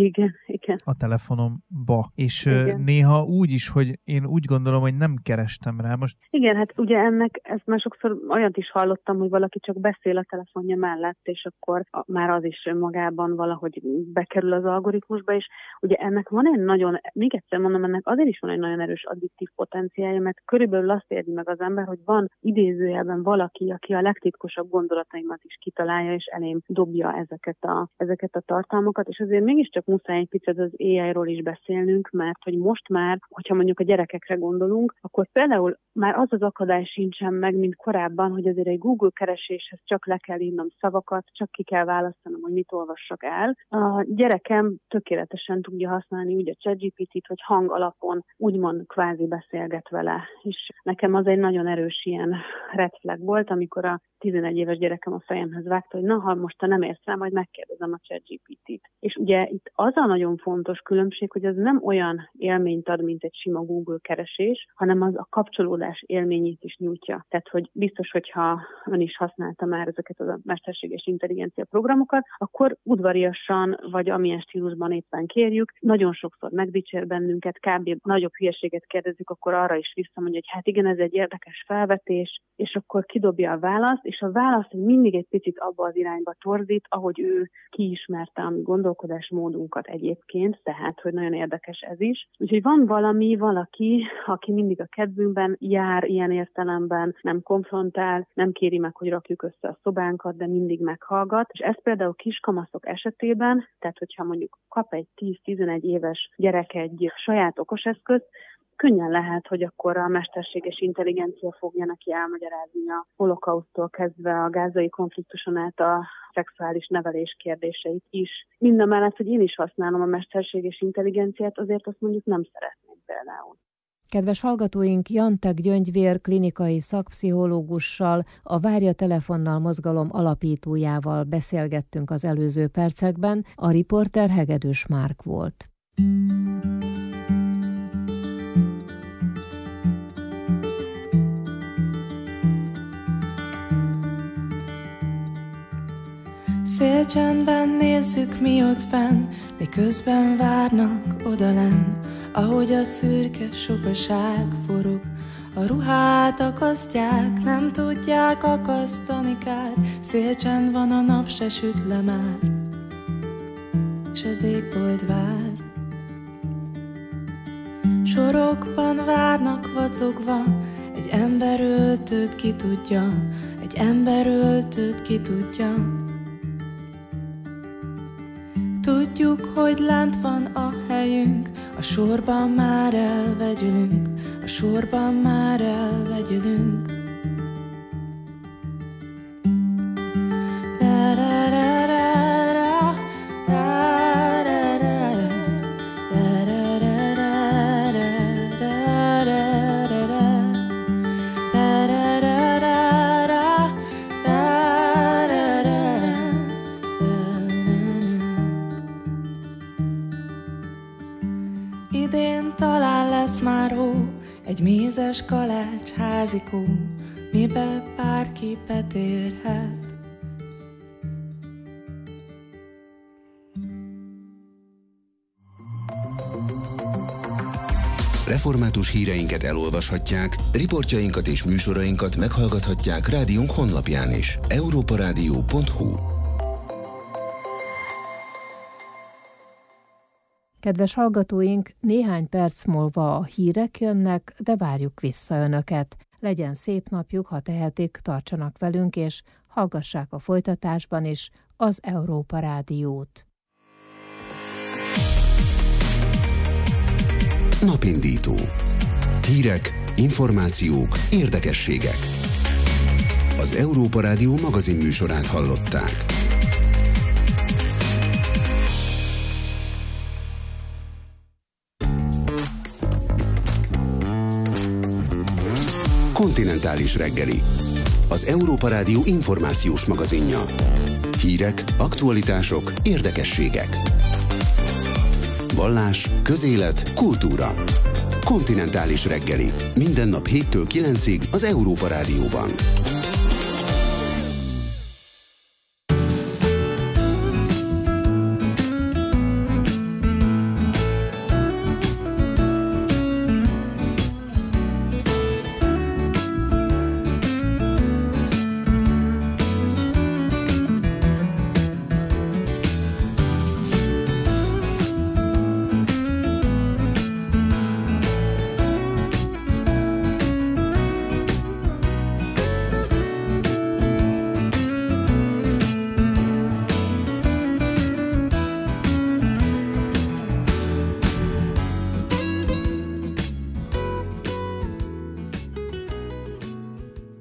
a telefonomba. És néha úgy is, hogy én úgy gondolom, hogy nem kerestem rá most. Igen, hát ugye ezt már sokszor olyat is hallottam, hogy valaki csak beszél a telefonja mellett, és akkor már az is magában valahogy bekerül az algoritmusba, és ugye ennek van egy nagyon, még egyszer mondom, ennek azért is van egy nagyon erős addiktív potenciálja, mert körülbelül azt érzi meg az ember, hogy van idézőjelben valaki, aki a legtitkosabb gondolataimat is kitalálja, és elém dobja ezeket a tartalmakat, és azért mégiscsak muszáj egy picit az AI-ról is beszélnünk, mert hogy most már, hogyha mondjuk a gyerekekre gondolunk, akkor például már az akadály sincsen meg, mint korábban, hogy azért egy Google kereséshez csak le kell írnom szavakat, csak ki kell választanom, hogy mit olvassak el. A gyerekem tökéletesen tudja használni úgy a ChatGPT-t, hogy hang alapon úgymond kvázi beszélget vele. És nekem az egy nagyon erős ilyen red flag volt, amikor a 11 éves gyerekem a fejemhez vágta, hogy na, ha most te nem érsz rá, majd megkérdezem a ChatGPT-t. És ugye itt az a nagyon fontos különbség, hogy az nem olyan élményt ad, mint egy sima Google keresés, hanem az a kapcsolódás élményét is nyújtja. Tehát, hogy biztos, hogyha ön is használta már ezeket a mesterséges intelligencia programokat, akkor udvariasan, vagy amilyen stílusban éppen kérjük, nagyon sokszor megdicsér bennünket, kb. Nagyobb hülyeséget kérdezzük, akkor arra is visszamondja, hogy hát igen, ez egy érdekes felvetés, és akkor kidobja a választ, és a válasz mindig egy picit abba az irányba torzít, ahogy ő kiismerte a mi gondolkodásmódunkat egyébként, tehát, hogy nagyon érdekes ez is. Úgyhogy van valaki, aki mindig a kedvünkben jár ilyen értelemben, nem konfrontál, nem kéri meg, hogy rakjuk össze a szobánkat, de mindig meghallgat. És ez például kiskamaszok esetében, tehát hogyha mondjuk kap egy 10-11 éves gyerek egy saját okoseszközt, könnyen lehet, hogy akkor a mesterséges intelligencia fogja neki elmagyarázni a holokauszttól kezdve a gázai konfliktuson át a szexuális nevelés kérdéseit is. Mindamellett, hogy én is használom a mesterséges intelligenciát, azért azt mondjuk nem szeretném például. Kedves hallgatóink, Jantek Gyöngyvér klinikai szakpszichológussal, a Várja telefonnal mozgalom alapítójával beszélgettünk az előző percekben, a riporter Hegedűs Márk volt. Szélcsendben nézzük mi ott fenn, miközben várnak odalenn, ahogy a szürke sokaság forog. A ruhát akasztják, nem tudják akasztani kár, szélcsend van, a nap se süt le már. az égbolt vár. Sorokban várnak vacogva, egy ember öltőt ki tudja, egy ember öltőt ki tudja. Tudjuk, hogy lent van a helyünk, a sorban már elvegyülünk, a sorban már elvegyülünk. Idén talán lesz már hó, egy mézes kalács házikó, mibe bárki betérhet. Református híreinket elolvashatják, riportjainkat és műsorainkat meghallgathatják rádiónk honlapján is. europaradio.hu. Kedves hallgatóink, néhány perc múlva a hírek jönnek, de várjuk vissza Önöket. Legyen szép napjuk, ha tehetik, tartsanak velünk, és hallgassák a folytatásban is az Európa Rádiót. Napindító. Hírek, információk, érdekességek. Az Európa Rádió magazin műsorát hallották. Kontinentális reggeli. Az Európa Rádió információs magazinja. Hírek, aktualitások, érdekességek. Vallás, közélet, kultúra. Kontinentális reggeli. Minden nap 7-től 9-ig az Európa Rádióban.